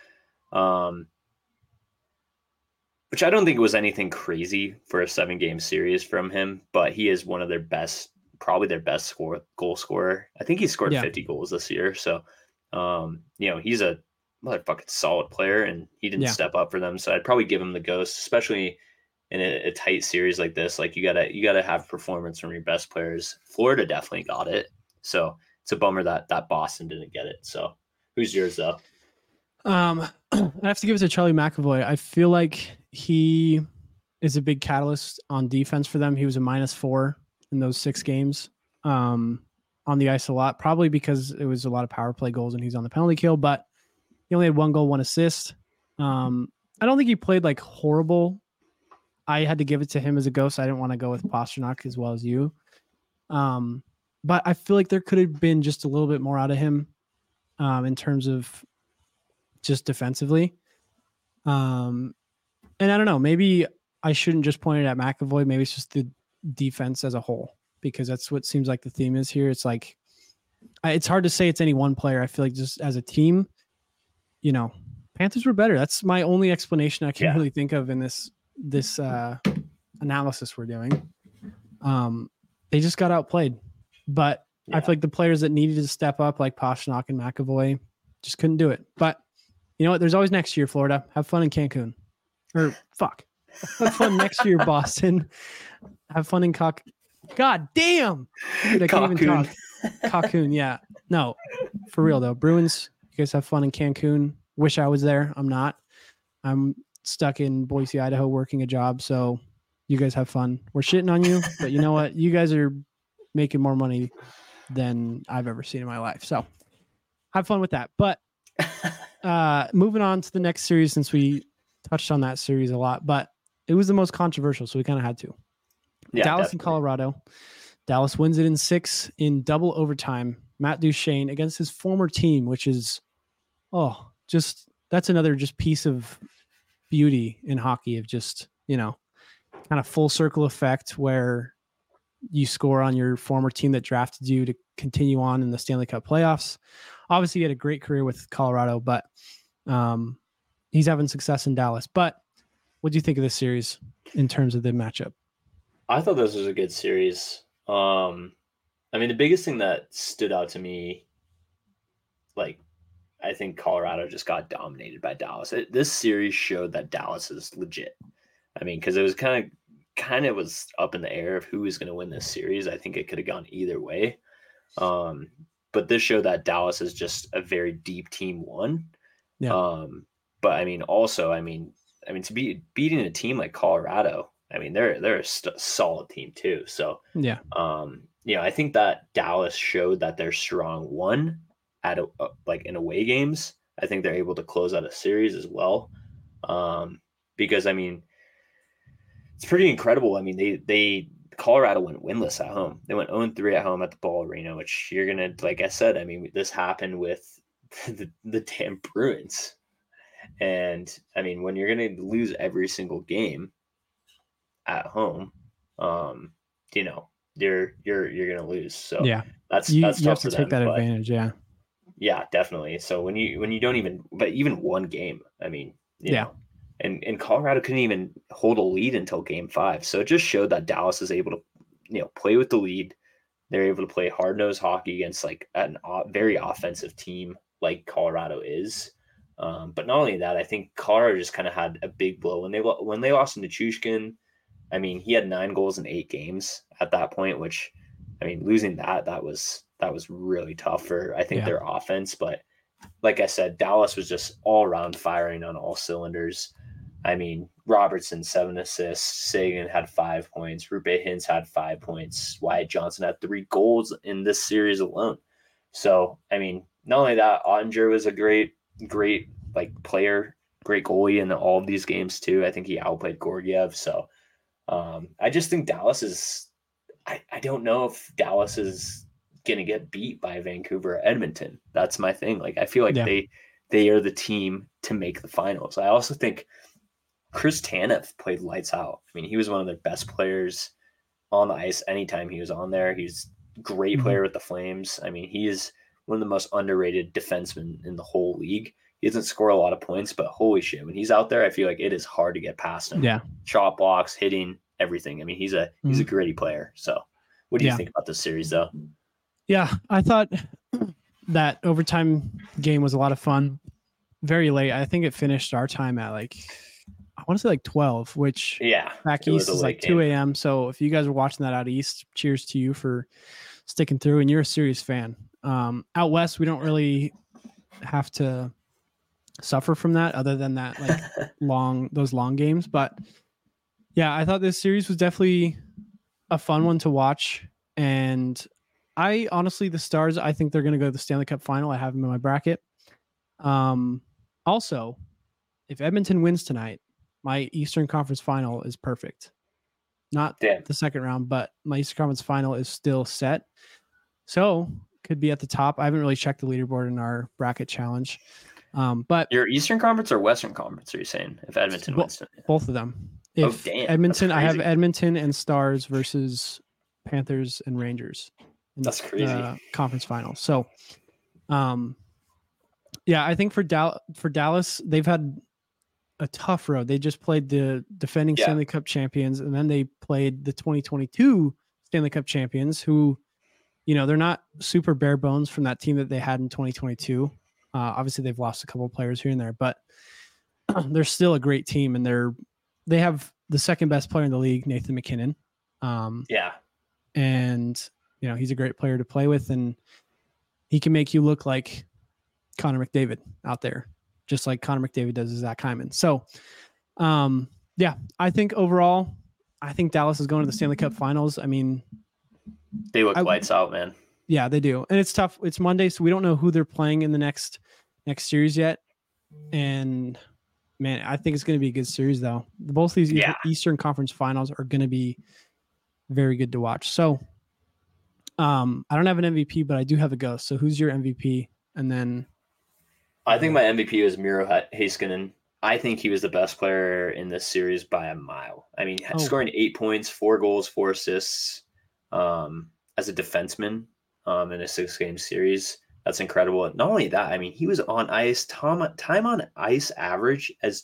which I don't think was anything crazy for a 7-game series from him, but he is one of their best, probably their best goal scorer. I think he scored 50 goals this year. So, he's a motherfucking solid player, and he didn't step up for them. So I'd probably give him the ghost, especially in a tight series like this. Like you gotta have performance from your best players. Florida definitely got it. So it's a bummer that Boston didn't get it. So who's yours though? I have to give it to Charlie McAvoy. I feel like he is a big catalyst on defense for them. He was a -4 in those 6 games. On the ice a lot, probably because it was a lot of power play goals and he's on the penalty kill, but he only had 1 goal, 1 assist. I don't think he played like horrible. I had to give it to him as a ghost. I didn't want to go with Pastrnak as well as you. But I feel like there could have been just a little bit more out of him in terms of just defensively. And I don't know, maybe I shouldn't just point it at McAvoy. Maybe it's just the defense as a whole, because that's what seems like the theme is here. It's like, it's hard to say it's any one player. I feel like just as a team, Panthers were better. That's my only explanation I can really think of in this analysis we're doing. They just got outplayed, but I feel like the players that needed to step up, like Pastrnak and McAvoy, just couldn't do it. But you know what? There's always next year, Florida. Have fun in Cancun. Or fuck. Have fun next year, Boston. Have fun in God damn. Dude, I can't even talk. Cancun, yeah. No, for real though. Bruins, you guys have fun in Cancun. Wish I was there. I'm not. I'm stuck in Boise, Idaho, working a job. So you guys have fun. We're shitting on you, but you know what? You guys are making more money than I've ever seen in my life. So have fun with that. But moving on to the next series, since we touched on that series a lot, but it was the most controversial, so we kind of had to. Yeah, Dallas definitely. And Colorado. Dallas wins it in 6 in double overtime. Matt Duchene against his former team, which is, that's another just piece of beauty in hockey of just, kind of full circle effect where you score on your former team that drafted you to continue on in the Stanley Cup playoffs. Obviously, he had a great career with Colorado, but he's having success in Dallas. But what do you think of this series in terms of the matchup? I thought this was a good series. The biggest thing that stood out to me, I think Colorado just got dominated by Dallas. This series showed that Dallas is legit. Because it was kind of was up in the air of who was going to win this series. I think it could have gone either way. But this showed that Dallas is just a very deep team one. Yeah. But also, to be beating a team like Colorado, they're a solid team too. So yeah. I think that Dallas showed that they're strong at in away games. I think they're able to close out a series as well. Because it's pretty incredible. They Colorado went winless at home. They went 0-3 at home at the Ball Arena, which you're gonna, like I said, this happened with the damn Bruins. And when you're gonna lose every single game at home, you're gonna lose. So yeah, that's you tough have to take that advantage. Yeah, definitely. So when you don't even one game, know, and Colorado couldn't even hold a lead until Game 5. So it just showed that Dallas is able to, play with the lead. They're able to play hard-nosed hockey against a very offensive team like Colorado is. But not only that, I think Colorado just kind of had a big blow when they lost to Nichushkin. He had 9 goals in 8 games at that point, which, losing that was really tough for, I think, their offense. But like I said, Dallas was just all around firing on all cylinders. Robertson, 7 assists, Sagan had 5 points, Roope Hintz had 5 points, Wyatt Johnson had 3 goals in this series alone. So, not only that, Ottinger was a great player, great goalie in all of these games too. I think he outplayed Georgiev. So, I just think Dallas is, I don't know if Dallas is going to get beat by Vancouver or Edmonton. That's my thing. I feel like they are the team to make the finals. I also think Chris Tanev played lights out. He was one of their best players on the ice anytime he was on there. He's a great player with the Flames. He is one of the most underrated defensemen in the whole league. He doesn't score a lot of points, but holy shit, when he's out there, I feel like it is hard to get past him. Yeah. Shot blocks, hitting, everything. He's a gritty player. So what do you think about this series though? Yeah, I thought that overtime game was a lot of fun. very late. I think it finished our time at like, I want to say like 12, which back east is like 2 a.m. So if you guys are watching that out east, cheers to you for sticking through, and you're a serious fan. Out west, we don't really have to suffer from that other than that like those long games. But yeah, I thought this series was definitely a fun one to watch. And I honestly, the Stars, I think they're going to go to the Stanley Cup final. I have them in my bracket. Also, if Edmonton wins tonight, my Eastern Conference final is perfect. Not the second round, but my Eastern Conference final is still set. So could be at the top. I haven't really checked the leaderboard in our bracket challenge. But your Eastern Conference or Western Conference, are you saying? If Edmonton wins tonight? Both of them. If Edmonton, I have Edmonton and Stars versus Panthers and Rangers. That's crazy. Conference final. So, yeah, I think for Dallas, they've had a tough road. They just played the defending Stanley Cup champions, and then they played the 2022 Stanley Cup champions, who, they're not super bare bones from that team that they had in 2022. Obviously, they've lost a couple of players here and there, but they're still a great team, and they have the second best player in the league, Nathan MacKinnon. And he's a great player to play with, and he can make you look like Connor McDavid out there, just like Connor McDavid does to Zach Hyman. So, I think overall, Dallas is going to the Stanley Cup Finals. I mean, they look lights out, man. Yeah, they do. And it's tough. It's Monday, so we don't know who they're playing in the next series yet. And man, I think it's going to be a good series, though. Both these Eastern Conference Finals are going to be very good to watch. So, I don't have an MVP, but I do have a ghost. So, who's your MVP? And then, I think my MVP was Miro Heiskanen. I think he was the best player in this series by a mile. I mean, scoring 8 points, 4 goals, 4 assists, as a defenseman, in a 6-game series. That's incredible. Not only that, I mean, he was on ice, time on ice average as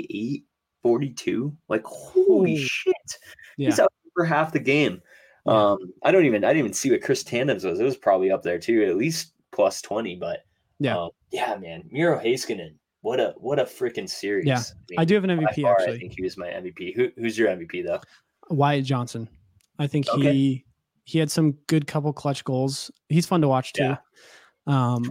28-42. Like, holy shit. Yeah. He's out for half the game. Yeah. I didn't even see what Chris Tandem's was. It was probably up there too, at least plus 20. But man, Miro Heiskanen, what a freaking series. Yeah, I do have an MVP actually. I think he was my MVP. Who's your MVP though? Wyatt Johnson. I think he had some good couple clutch goals. He's fun to watch too. Yeah.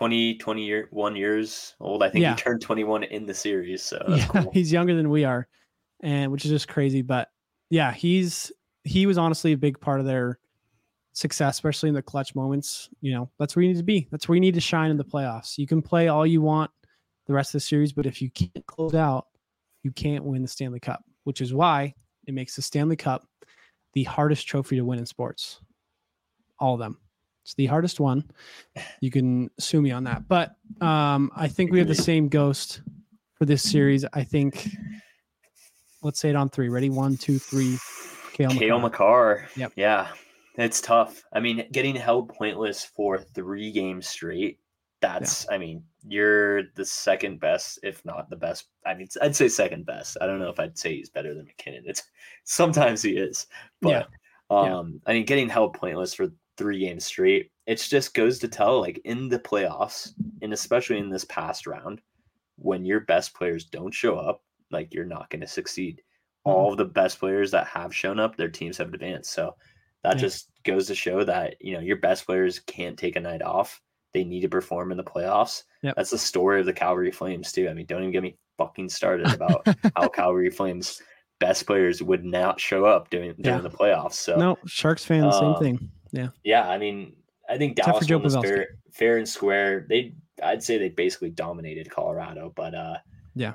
21 years old. I think he turned 21 in the series. So that's cool. He's younger than we are, and which is just crazy. But yeah, he was honestly a big part of their success, especially in the clutch moments. That's where you need to be. That's where you need to shine in the playoffs. You can play all you want the rest of the series, but if you can't close out, you can't win the Stanley Cup, which is why it makes the Stanley Cup the hardest trophy to win in sports. All of them. It's the hardest one. You can sue me on that. But I think we have the same ghost for this series. I think, let's say it on 3. Ready? 1, 2, 3. Cale Makar. Yep. Yeah. It's tough. I mean, getting held pointless for 3 games straight, I mean, you're the second best, if not the best. I mean, I'd say second best. I don't know if I'd say he's better than MacKinnon. Sometimes he is. But, I mean, getting held pointless for 3 games straight, it just goes to tell, like, in the playoffs, and especially in this past round, when your best players don't show up, like, you're not going to succeed. All of the best players that have shown up, their teams have advanced. So that just goes to show that, your best players can't take a night off. They need to perform in the playoffs. Yep. That's the story of the Calgary Flames too. I mean, don't even get me fucking started about how Calgary Flames best players would not show up during the playoffs. So no, Sharks fans, same thing. Yeah. Yeah. I mean, I think Dallas won this fair and square. I'd say they basically dominated Colorado, but yeah.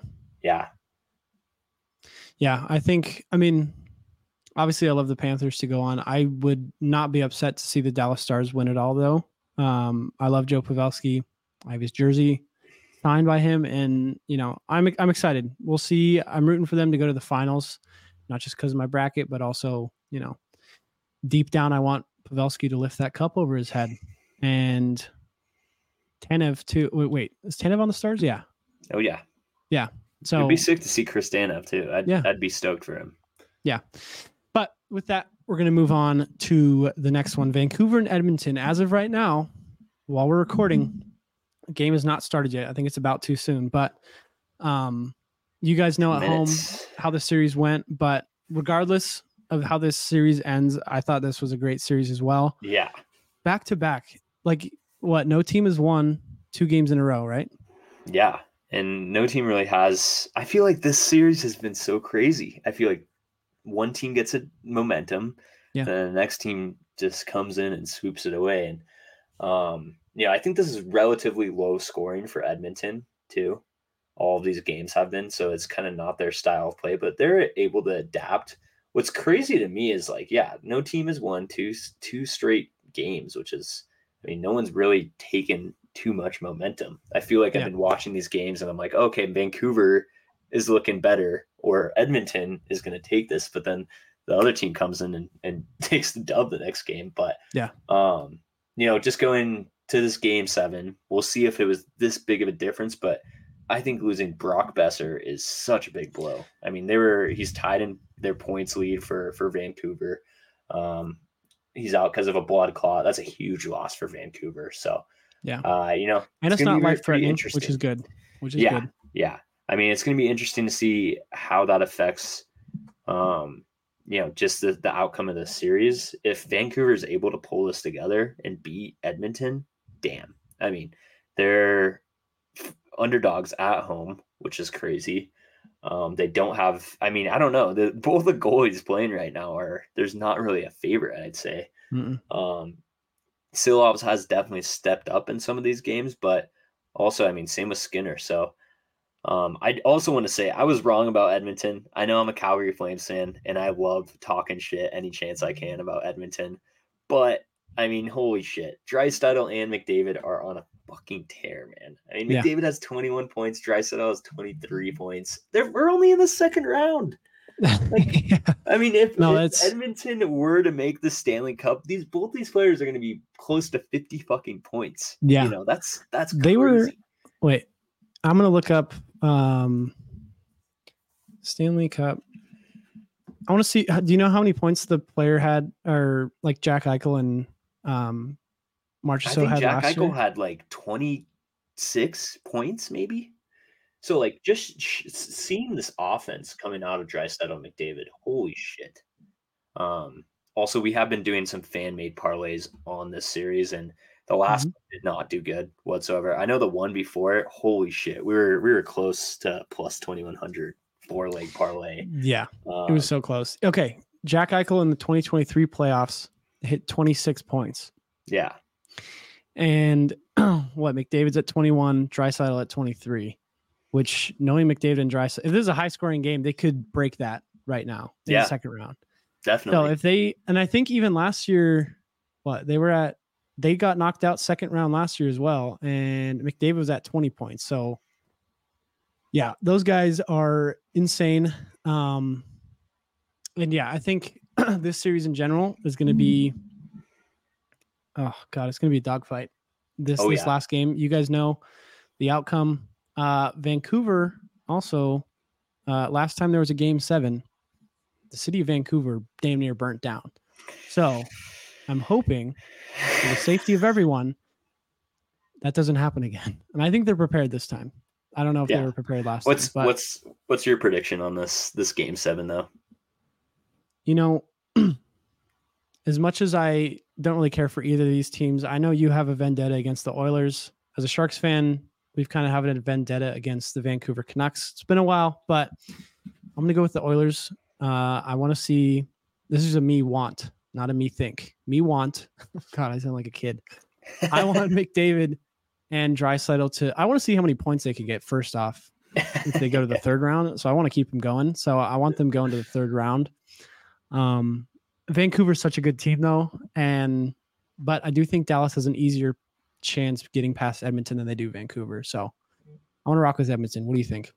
I think, obviously I love the Panthers to go on. I would not be upset to see the Dallas Stars win it all though. I love Joe Pavelski. I have his jersey signed by him, and I'm excited. We'll see. I'm rooting for them to go to the finals, not just because of my bracket, but also deep down I want Pavelski to lift that cup over his head. And Tanev too. Wait, is Tanev on the Stars? Yeah. Oh yeah. Yeah. So it'd be sick to see Chris Tanev too. I'd be stoked for him. Yeah. But with that, we're going to move on to the next one. Vancouver and Edmonton. As of right now, while we're recording, The game has not started yet. I think it's about too soon, but you guys know at home how the series went. But regardless of how this series ends, I thought this was a great series as well. Yeah. Back to back. Like what? No team has won 2 games in a row, right? Yeah. And no team really has. I feel like this series has been so crazy. I feel like one team gets a momentum, then the next team just comes in and swoops it away. And I think this is relatively low scoring for Edmonton too. All of these games have been, so it's kind of not their style of play, but they're able to adapt. What's crazy to me is no team has won two straight games, which is, no one's really taken too much momentum. I feel like I've been watching these games and I'm like, okay, Vancouver is looking better, or Edmonton is going to take this, but then the other team comes in and takes the dub the next game. But just going to this game 7, we'll see if it was this big of a difference, but I think losing Brock Boeser is such a big blow. He's tied in their points lead for Vancouver. He's out because of a blood clot. That's a huge loss for Vancouver. So, and it's not life threatening, which is good. Good. Yeah. It's going to be interesting to see how that affects, just the outcome of the series. If Vancouver is able to pull this together and beat Edmonton, damn. They're underdogs at home, which is crazy. They don't have, I don't know. Both the goalies playing right now there's not really a favorite, I'd say. Silovs has definitely stepped up in some of these games, but also, same with Skinner. So I also want to say I was wrong about Edmonton. I know I'm a Calgary Flames fan, and I love talking shit any chance I can about Edmonton. But, holy shit. Draisaitl and McDavid are on a fucking tear, man. McDavid has 21 points. Draisaitl has 23 points. We're only in the second round. If Edmonton were to make the Stanley Cup, both these players are going to be close to 50 fucking points. Yeah. That's crazy. They were. Wait, I'm going to look up Stanley Cup. I want to see. Do you know how many points the player had, or like Jack Eichel and Marchessault had Jack last Eichel year? had like 26 points, maybe. So just seeing this offense coming out of Draisaitl and McDavid, holy shit. Also, we have been doing some fan-made parlays on this series, and the last one did not do good whatsoever. I know the one before it, holy shit, we were close to plus 2,100 4-leg parlay. Yeah, it was so close. Okay, Jack Eichel in the 2023 playoffs hit 26 points. Yeah. And McDavid's at 21, Draisaitl at 23. Which, knowing McDavid and Draisaitl, if this is a high-scoring game, they could break that right now in the second round. Definitely. So and I think even last year, they got knocked out second round last year as well, and McDavid was at 20 points. So, yeah, those guys are insane. And yeah, I think this series in general is going to be, it's going to be a dogfight. This last game, you guys know the outcome. Vancouver also, last time there was a game 7, the city of Vancouver damn near burnt down. So I'm hoping for the safety of everyone that doesn't happen again. And I think they're prepared this time. I don't know if they were prepared last time. What's your prediction on this game 7 though? As much as I don't really care for either of these teams, I know you have a vendetta against the Oilers. As a Sharks fan, we've kind of have a vendetta against the Vancouver Canucks. It's been a while, but I'm going to go with the Oilers. I want to see, this is a me want, not a me think. Me want. God, I sound like a kid. I want McDavid and Draisaitl I want to see how many points they could get first off if they go to the third round. So I want to keep them going. So I want them going to the third round. Vancouver's such a good team though. But I do think Dallas has an easier chance getting past Edmonton than they do Vancouver. So I want to rock with Edmonton. What do you think?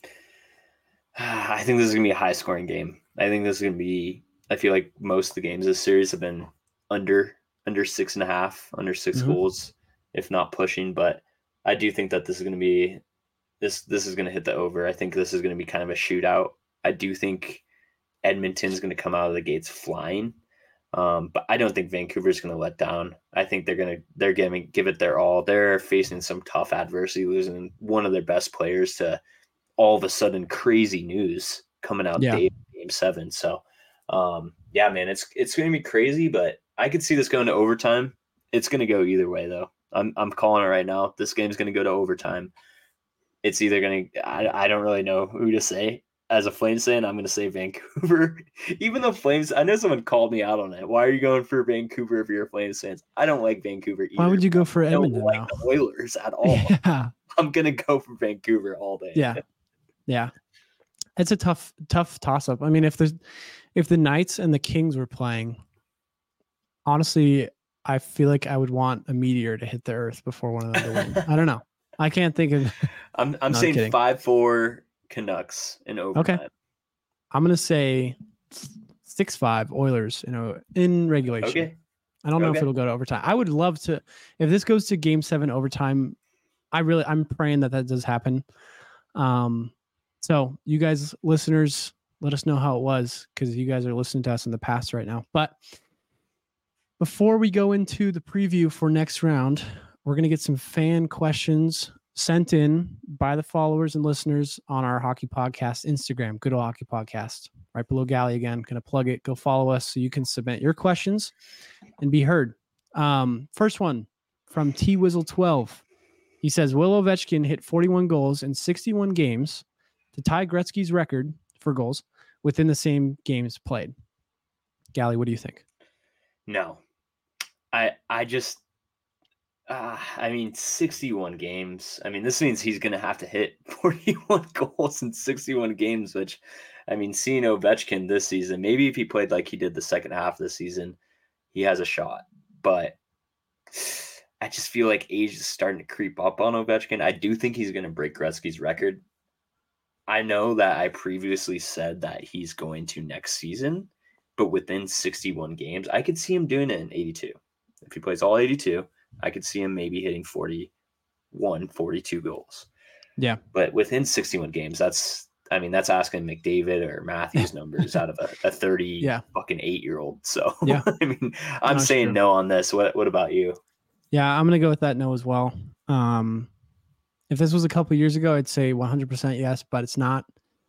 I think this is going to be a high scoring game. I think this is going to be, I feel like most of the games this series have been under 6.5, under 6 goals, if not pushing. But I do think that this is going to be, this is going to hit the over. I think this is going to be kind of a shootout. I do think Edmonton's going to come out of the gates flying. But I don't think Vancouver's going to let down. I think they're going to give it their all. They're facing some tough adversity, losing one of their best players to all of a sudden crazy news coming out game 7. So, yeah, man, it's going to be crazy, but I could see this going to overtime. It's going to go either way, though. I'm calling it right now. This game's going to go to overtime. It's either going to, I don't really know who to say. As a Flames fan, I'm going to say Vancouver. Even though Flames, I know someone called me out on it. Why are you going for Vancouver if you're a Flames fan? I don't like Vancouver either. Why would you go for Edmonton? I don't like the Oilers at all. Yeah. I'm going to go for Vancouver all day. Yeah. Yeah. It's a tough toss-up. I mean, if the Knights and the Kings were playing, honestly, I feel like I would want a meteor to hit the earth before one of them to win. I don't know. I can't think of. I'm saying 5-4 Canucks in overtime. Okay. I'm gonna say 6-5 Oilers in regulation. Okay. I don't know if it'll go to overtime. I would love to, if this goes to Game 7 overtime. I'm praying that does happen. So you guys, listeners, let us know how it was, because you guys are listening to us in the past right now. But before we go into the preview for next round, we're going to get some fan questions sent in by the followers and listeners on our Hockey Podcast Instagram, Good Old Hockey Podcast, right below Gally again. Going to plug it. Go follow us so you can submit your questions and be heard. First one from T-Wizzle12. He says, Will Ovechkin hit 41 goals in 61 games to tie Gretzky's record for goals within the same games played? Gally, what do you think? No. I just, I mean, 61 games. I mean, this means he's going to have to hit 41 goals in 61 games, which, I mean, seeing Ovechkin this season, maybe if he played like he did the second half of the season, he has a shot. But I just feel like age is starting to creep up on Ovechkin. I do think he's going to break Gretzky's record. I know that I previously said that he's going to next season, but within 61 games, I could see him doing it in 82. If he plays all 82, I could see him maybe hitting 41, 42 goals. Yeah. But within 61 games, that's asking McDavid or Matthews numbers out of a 30 fucking 8-year-old. So, yeah. I mean, I'm saying no on this. What about you? Yeah, I'm going to go with that no as well. If this was a couple years ago, I'd say 100% yes, but it's not.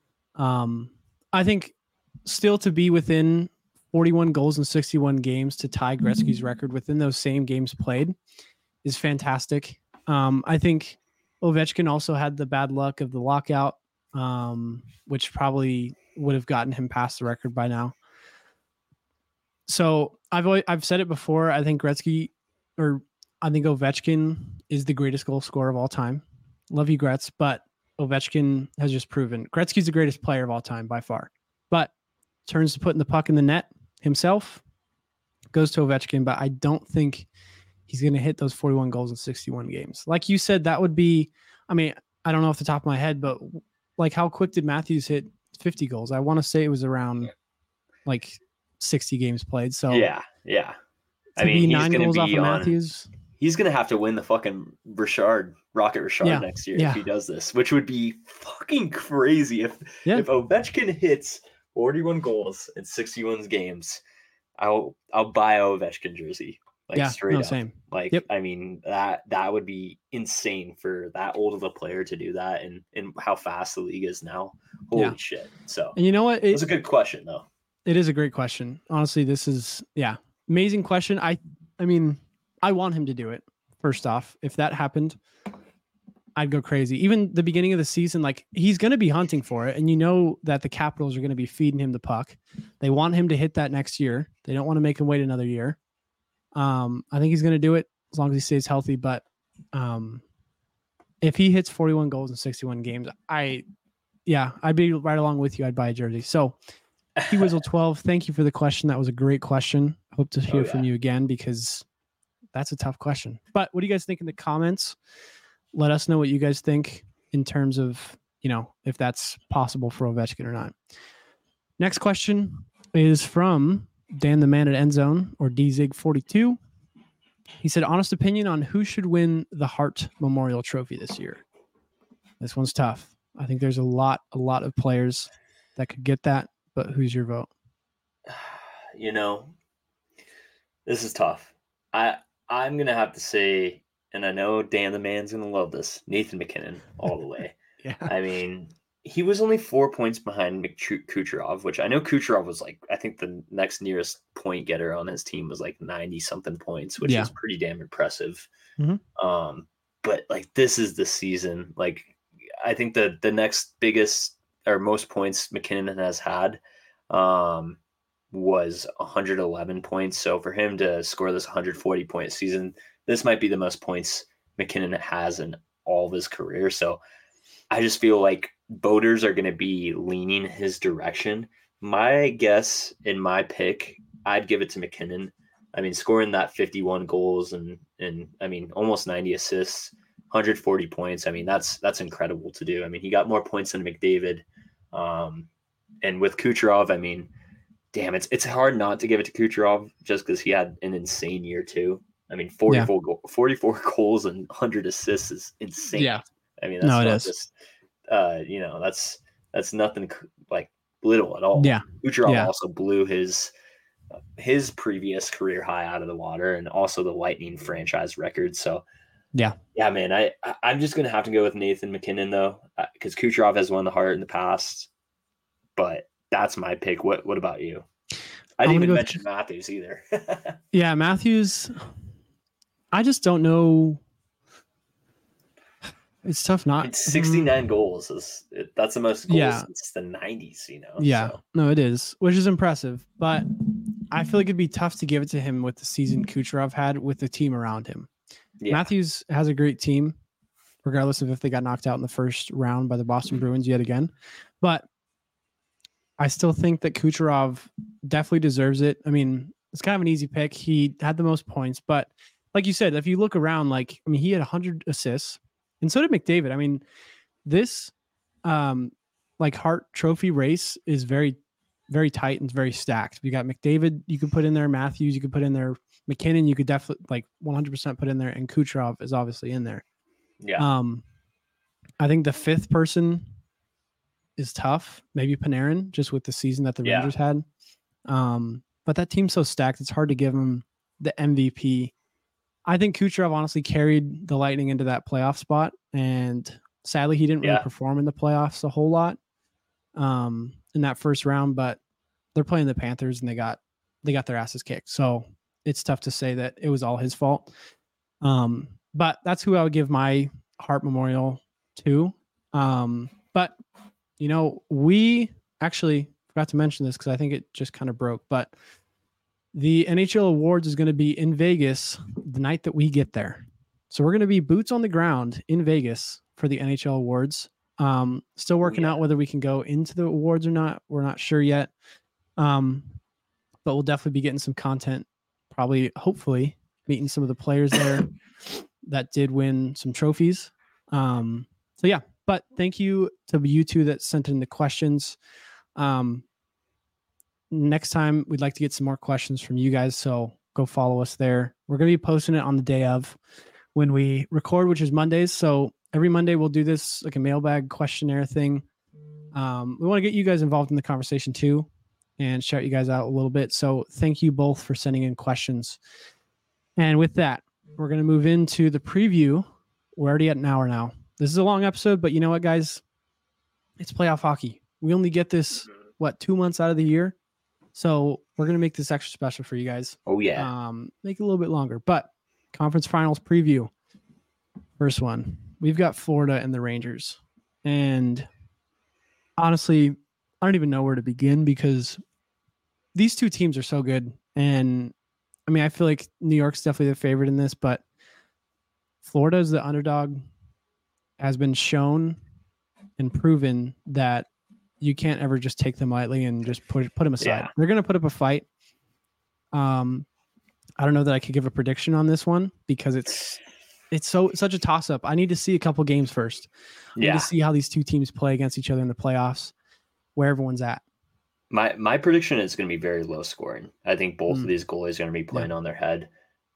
I think still to be within 41 goals in 61 games to tie Gretzky's record within those same games played is fantastic. I think Ovechkin also had the bad luck of the lockout, which probably would have gotten him past the record by now. So I've said it before. I think Ovechkin is the greatest goal scorer of all time. Love you, Gretz, but Ovechkin has just proven Gretzky's the greatest player of all time by far. But turns to putting the puck in the net himself, goes to Ovechkin, but I don't think he's going to hit those 41 goals in 61 games. Like you said, that would be, I mean, I don't know off the top of my head, but like how quick did Matthews hit 50 goals? I want to say it was around like 60 games played. So yeah. I mean, he's 9 goals off of Matthews. He's going to have to win the fucking Rocket Richard next year if he does this, which would be fucking crazy. If Ovechkin hits 41 goals in 61 games, I'll buy a Ovechkin jersey. Straight up. Same. I mean, that would be insane for that old of a player to do that and how fast the league is now. Holy shit. So, and you know what? It's a good question though. It is a great question. Honestly, this is, amazing question. I mean, I want him to do it. First off, if that happened, I'd go crazy. Even the beginning of the season, like he's going to be hunting for it. And you know that the Capitals are going to be feeding him the puck. They want him to hit that next year. They don't want to make him wait another year. I think he's going to do it as long as he stays healthy. But if he hits 41 goals in 61 games, I'd be right along with you. I'd buy a jersey. So T-Wizzle12, thank you for the question. That was a great question. Hope to hear from you again, because that's a tough question. But what do you guys think in the comments? Let us know what you guys think in terms of, if that's possible for Ovechkin or not. Next question is from Dan the Man at Endzone, or DZig42. He said, honest opinion on who should win the Hart Memorial Trophy this year. This one's tough. I think there's a lot of players that could get that, but who's your vote? This is tough. I'm gonna have to say, and I know Dan the man's gonna love this, Nathan MacKinnon all the way. Yeah. I mean, he was only 4 points behind Kucherov, which I know Kucherov was like, I think the next nearest point getter on his team was like 90 something points, which is pretty damn impressive. Mm-hmm. But like, this is the season. Like, I think the next biggest or most points MacKinnon has had was 111 points. So for him to score this 140 point season, this might be the most points MacKinnon has in all of his career. So I just feel like voters are going to be leaning his direction. My guess in my pick, I'd give it to MacKinnon. I mean, scoring that 51 goals and I mean, almost 90 assists, 140 points. I mean, that's incredible to do. I mean, he got more points than McDavid. And with Kucherov, I mean, damn, it's hard not to give it to Kucherov just because he had an insane year too. I mean, 44 goals and 100 assists is insane. Yeah. I mean, that's not just, that's nothing like little at all. Yeah. Kucherov also blew his previous career high out of the water and also the Lightning franchise record. So yeah, man, I'm just going to have to go with Nathan MacKinnon though, because Kucherov has won the Hart in the past, but that's my pick. What about you? I didn't even mention Matthews either. Yeah, Matthews. I just don't know. It's tough not. It's 69 goals. That's the most goals since the 90s, you know? Yeah, so. No, it is, which is impressive. But I feel like it'd be tough to give it to him with the season Kucherov had with the team around him. Yeah. Matthews has a great team, regardless of if they got knocked out in the first round by the Boston Bruins yet again. But I still think that Kucherov definitely deserves it. I mean, it's kind of an easy pick. He had the most points, but like you said, if you look around, like, I mean, he had 100 assists and so did McDavid. I mean, this like Hart Trophy race is very, very tight and very stacked. You got McDavid, you could put in there, Matthews, you could put in there, MacKinnon, you could definitely like 100% put in there, and Kucherov is obviously in there. Yeah. I think the fifth person is tough. Maybe Panarin, just with the season that the Rangers had. But that team's so stacked, it's hard to give him the MVP. I think Kucherov honestly carried the Lightning into that playoff spot, and sadly he didn't really perform in the playoffs a whole lot in that first round, but they're playing the Panthers and they got their asses kicked. So it's tough to say that it was all his fault. But that's who I would give my Hart Memorial to. But you know, we actually forgot to mention this because I think it just kind of broke, but the NHL Awards is going to be in Vegas the night that we get there. So we're going to be boots on the ground in Vegas for the NHL Awards. Still working out whether we can go into the awards or not. We're not sure yet. But we'll definitely be getting some content, probably, hopefully, meeting some of the players there that did win some trophies. So yeah, but thank you to you two that sent in the questions. Next time we'd like to get some more questions from you guys, so go follow us there. We're going to be posting it on the day of when we record, which is Mondays. So every Monday we'll do this like a mailbag questionnaire thing. We want to get you guys involved in the conversation too and shout you guys out a little bit. So thank you both for sending in questions. And with that, we're going to move into the preview. We're already at an hour now. This is a long episode, but you know what, guys? It's playoff hockey. We only get this, 2 months out of the year? So we're going to make this extra special for you guys. Oh, yeah. Make it a little bit longer. But conference finals preview. First one. We've got Florida and the Rangers. And honestly, I don't even know where to begin because these two teams are so good. And I mean, I feel like New York's definitely the favorite in this, but Florida is the underdog, has been shown and proven that you can't ever just take them lightly and just put them aside. Yeah. They're going to put up a fight. I don't know that I could give a prediction on this one because it's such a toss up. I need to see a couple games first. I need to see how these two teams play against each other in the playoffs, where everyone's at. My prediction is going to be very low scoring. I think both of these goalies are going to be playing on their head.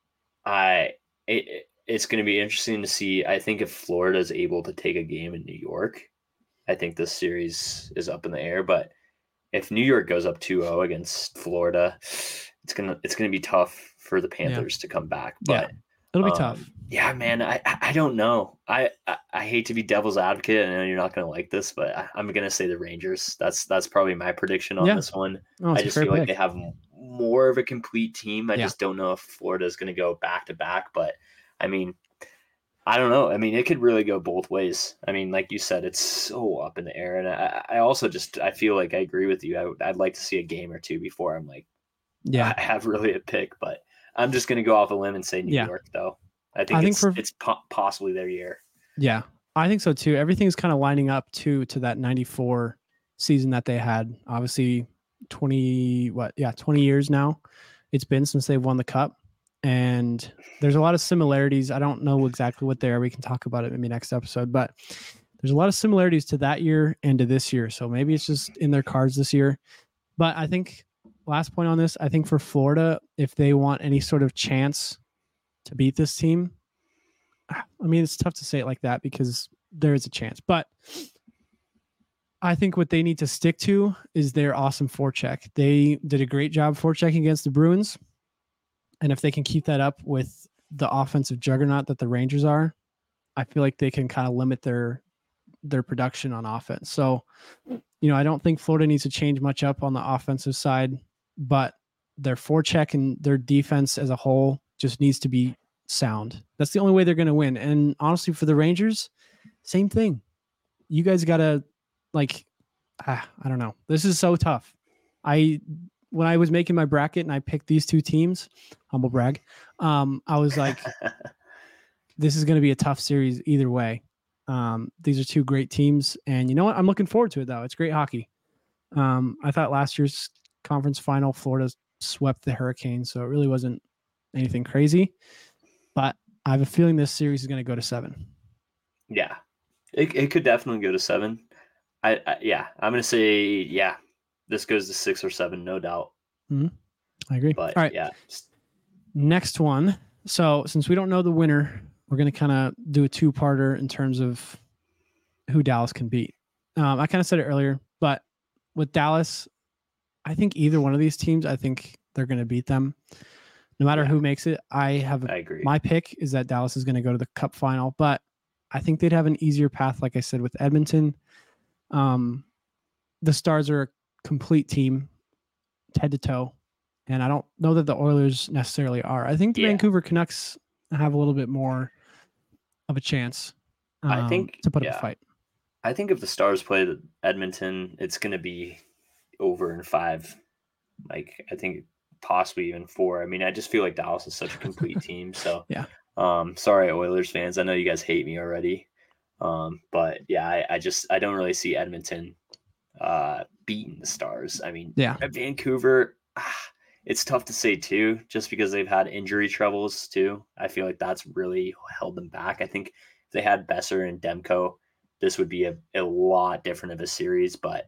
It's going to be interesting to see. I think if Florida is able to take a game in New York, I think this series is up in the air. But if New York goes up 2-0 against Florida, it's gonna be tough for the Panthers to come back. But it'll be tough. Yeah, man, I don't know. I hate to be devil's advocate. I know you're not going to like this, but I'm going to say the Rangers. That's probably my prediction on this one. I just feel like they have more of a complete team. I just don't know if Florida is going to go back to back, but I mean, I don't know. I mean, it could really go both ways. I mean, like you said, it's so up in the air. And I also I feel like I agree with you. I'd like to see a game or two before I'm like, I have really a pick, but I'm just going to go off a limb and say New York, though. I think it's possibly their year. Yeah, I think so too. Everything's kind of lining up to that 94 season that they had. Obviously 20 years now it's been since they've won the cup, and there's a lot of similarities. I don't know exactly what they are. We can talk about it maybe next episode, but there's a lot of similarities to that year and to this year. So maybe it's just in their cards this year. But I think last point on this, I think for Florida, if they want any sort of chance to beat this team, I mean, it's tough to say it like that because there is a chance, but I think what they need to stick to is their awesome forecheck. They did a great job forechecking against the Bruins. And if they can keep that up with the offensive juggernaut that the Rangers are, I feel like they can kind of limit their production on offense. So, I don't think Florida needs to change much up on the offensive side, but their forecheck and their defense as a whole just needs to be sound. That's the only way they're going to win. And honestly, for the Rangers, same thing. You guys got to I don't know. This is so tough. When I was making my bracket and I picked these two teams, humble brag, I was like, this is going to be a tough series either way. These are two great teams, and you know what? I'm looking forward to it though. It's great hockey. I thought last year's conference final, Florida swept the Hurricanes, so it really wasn't anything crazy. But I have a feeling this series is going to go to 7. Yeah, it could definitely go to 7. I'm going to say, this goes to 6 or 7, no doubt. Mm-hmm. I agree. But all right, next one. So since we don't know the winner, we're going to kind of do a 2-parter in terms of who Dallas can beat. I kind of said it earlier, but with Dallas, I think either one of these teams, I think they're going to beat them. No matter who makes it, I agree. My pick is that Dallas is going to go to the Cup final, but I think they'd have an easier path, like I said, with Edmonton. The Stars are a complete team, head to toe, and I don't know that the Oilers necessarily are. I think the Vancouver Canucks have a little bit more of a chance. I think to put up a fight. I think if the Stars play Edmonton, it's going to be over in 5. Like, I think possibly even 4. I mean, I just feel like Dallas is such a complete team. So, sorry, Oilers fans. I know you guys hate me already. But yeah, I don't really see Edmonton beating the Stars. I mean, Vancouver, it's tough to say too, just because they've had injury troubles too. I feel like that's really held them back. I think if they had Besser and Demko, this would be a lot different of a series. But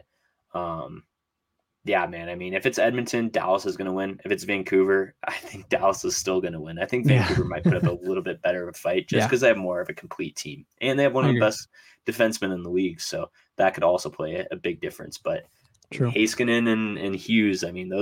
yeah, man, I mean, if it's Edmonton, Dallas is going to win. If it's Vancouver, I think Dallas is still going to win. I think Vancouver might put up a little bit better of a fight just because they have more of a complete team. And they have one of the best defensemen in the league. So that could also play a big difference. But Heiskanen and Hughes, I mean,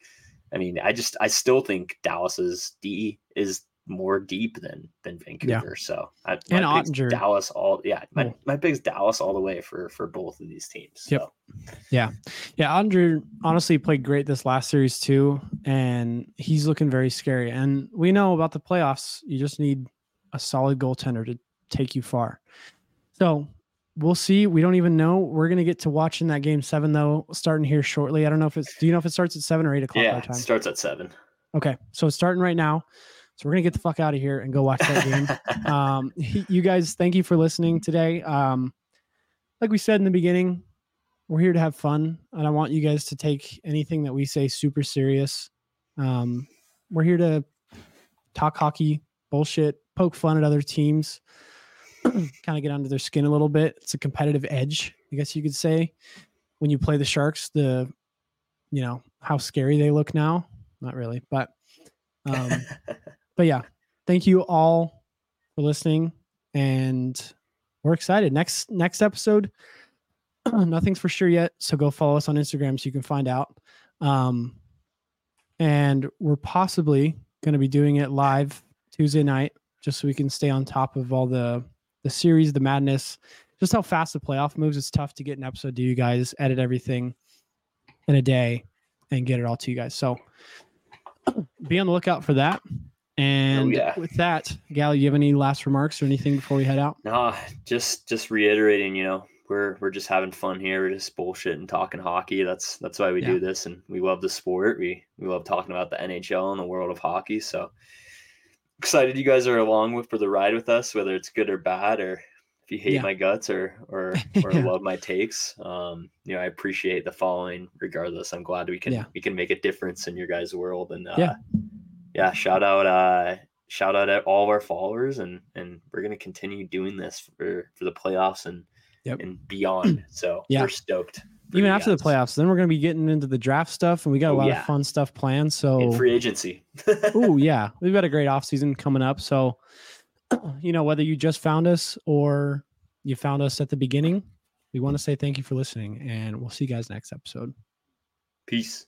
I still think Dallas's D is more deep than Vancouver. So my pick's Dallas my pick's Dallas all the way for both of these teams. So. Yep. Yeah. Oettinger honestly played great this last series too, and he's looking very scary. And we know about the playoffs, you just need a solid goaltender to take you far. So we'll see. We don't even know. We're going to get to watching that game 7 though, starting here shortly. I don't know do you know if it starts at 7 or 8 o'clock? Yeah, it starts at 7. Okay. So it's starting right now. So we're going to get the fuck out of here and go watch that game. You guys, thank you for listening today. Like we said in the beginning, we're here to have fun. And I want you guys to take anything that we say super serious. We're here to talk hockey, bullshit, poke fun at other teams, kind of get under their skin a little bit. It's a competitive edge, I guess you could say. When you play the Sharks, how scary they look now. Not really, but yeah, thank you all for listening, and we're excited. Next episode, nothing's for sure yet, so go follow us on Instagram so you can find out. And we're possibly going to be doing it live Tuesday night, just so we can stay on top of all the series, the madness, just how fast the playoff moves. It's tough to get an episode to you guys, edit everything in a day, and get it all to you guys. So be on the lookout for that. And with that, Gally, you have any last remarks or anything before we head out? No, just reiterating, we're just having fun here. We're just bullshitting, talking hockey. That's why we do this, and we love the sport. We love talking about the NHL and the world of hockey. So excited you guys are along for the ride with us, whether it's good or bad, or if you hate my guts or love my takes. I appreciate the following regardless. I'm glad we can make a difference in your guys' world. And shout out at all of our followers, and we're gonna continue doing this for the playoffs and beyond. So we're stoked. Even after the playoffs, then we're gonna be getting into the draft stuff, and we got a lot of fun stuff planned. So in free agency. We've got a great offseason coming up. So whether you just found us or you found us at the beginning, we want to say thank you for listening, and we'll see you guys next episode. Peace.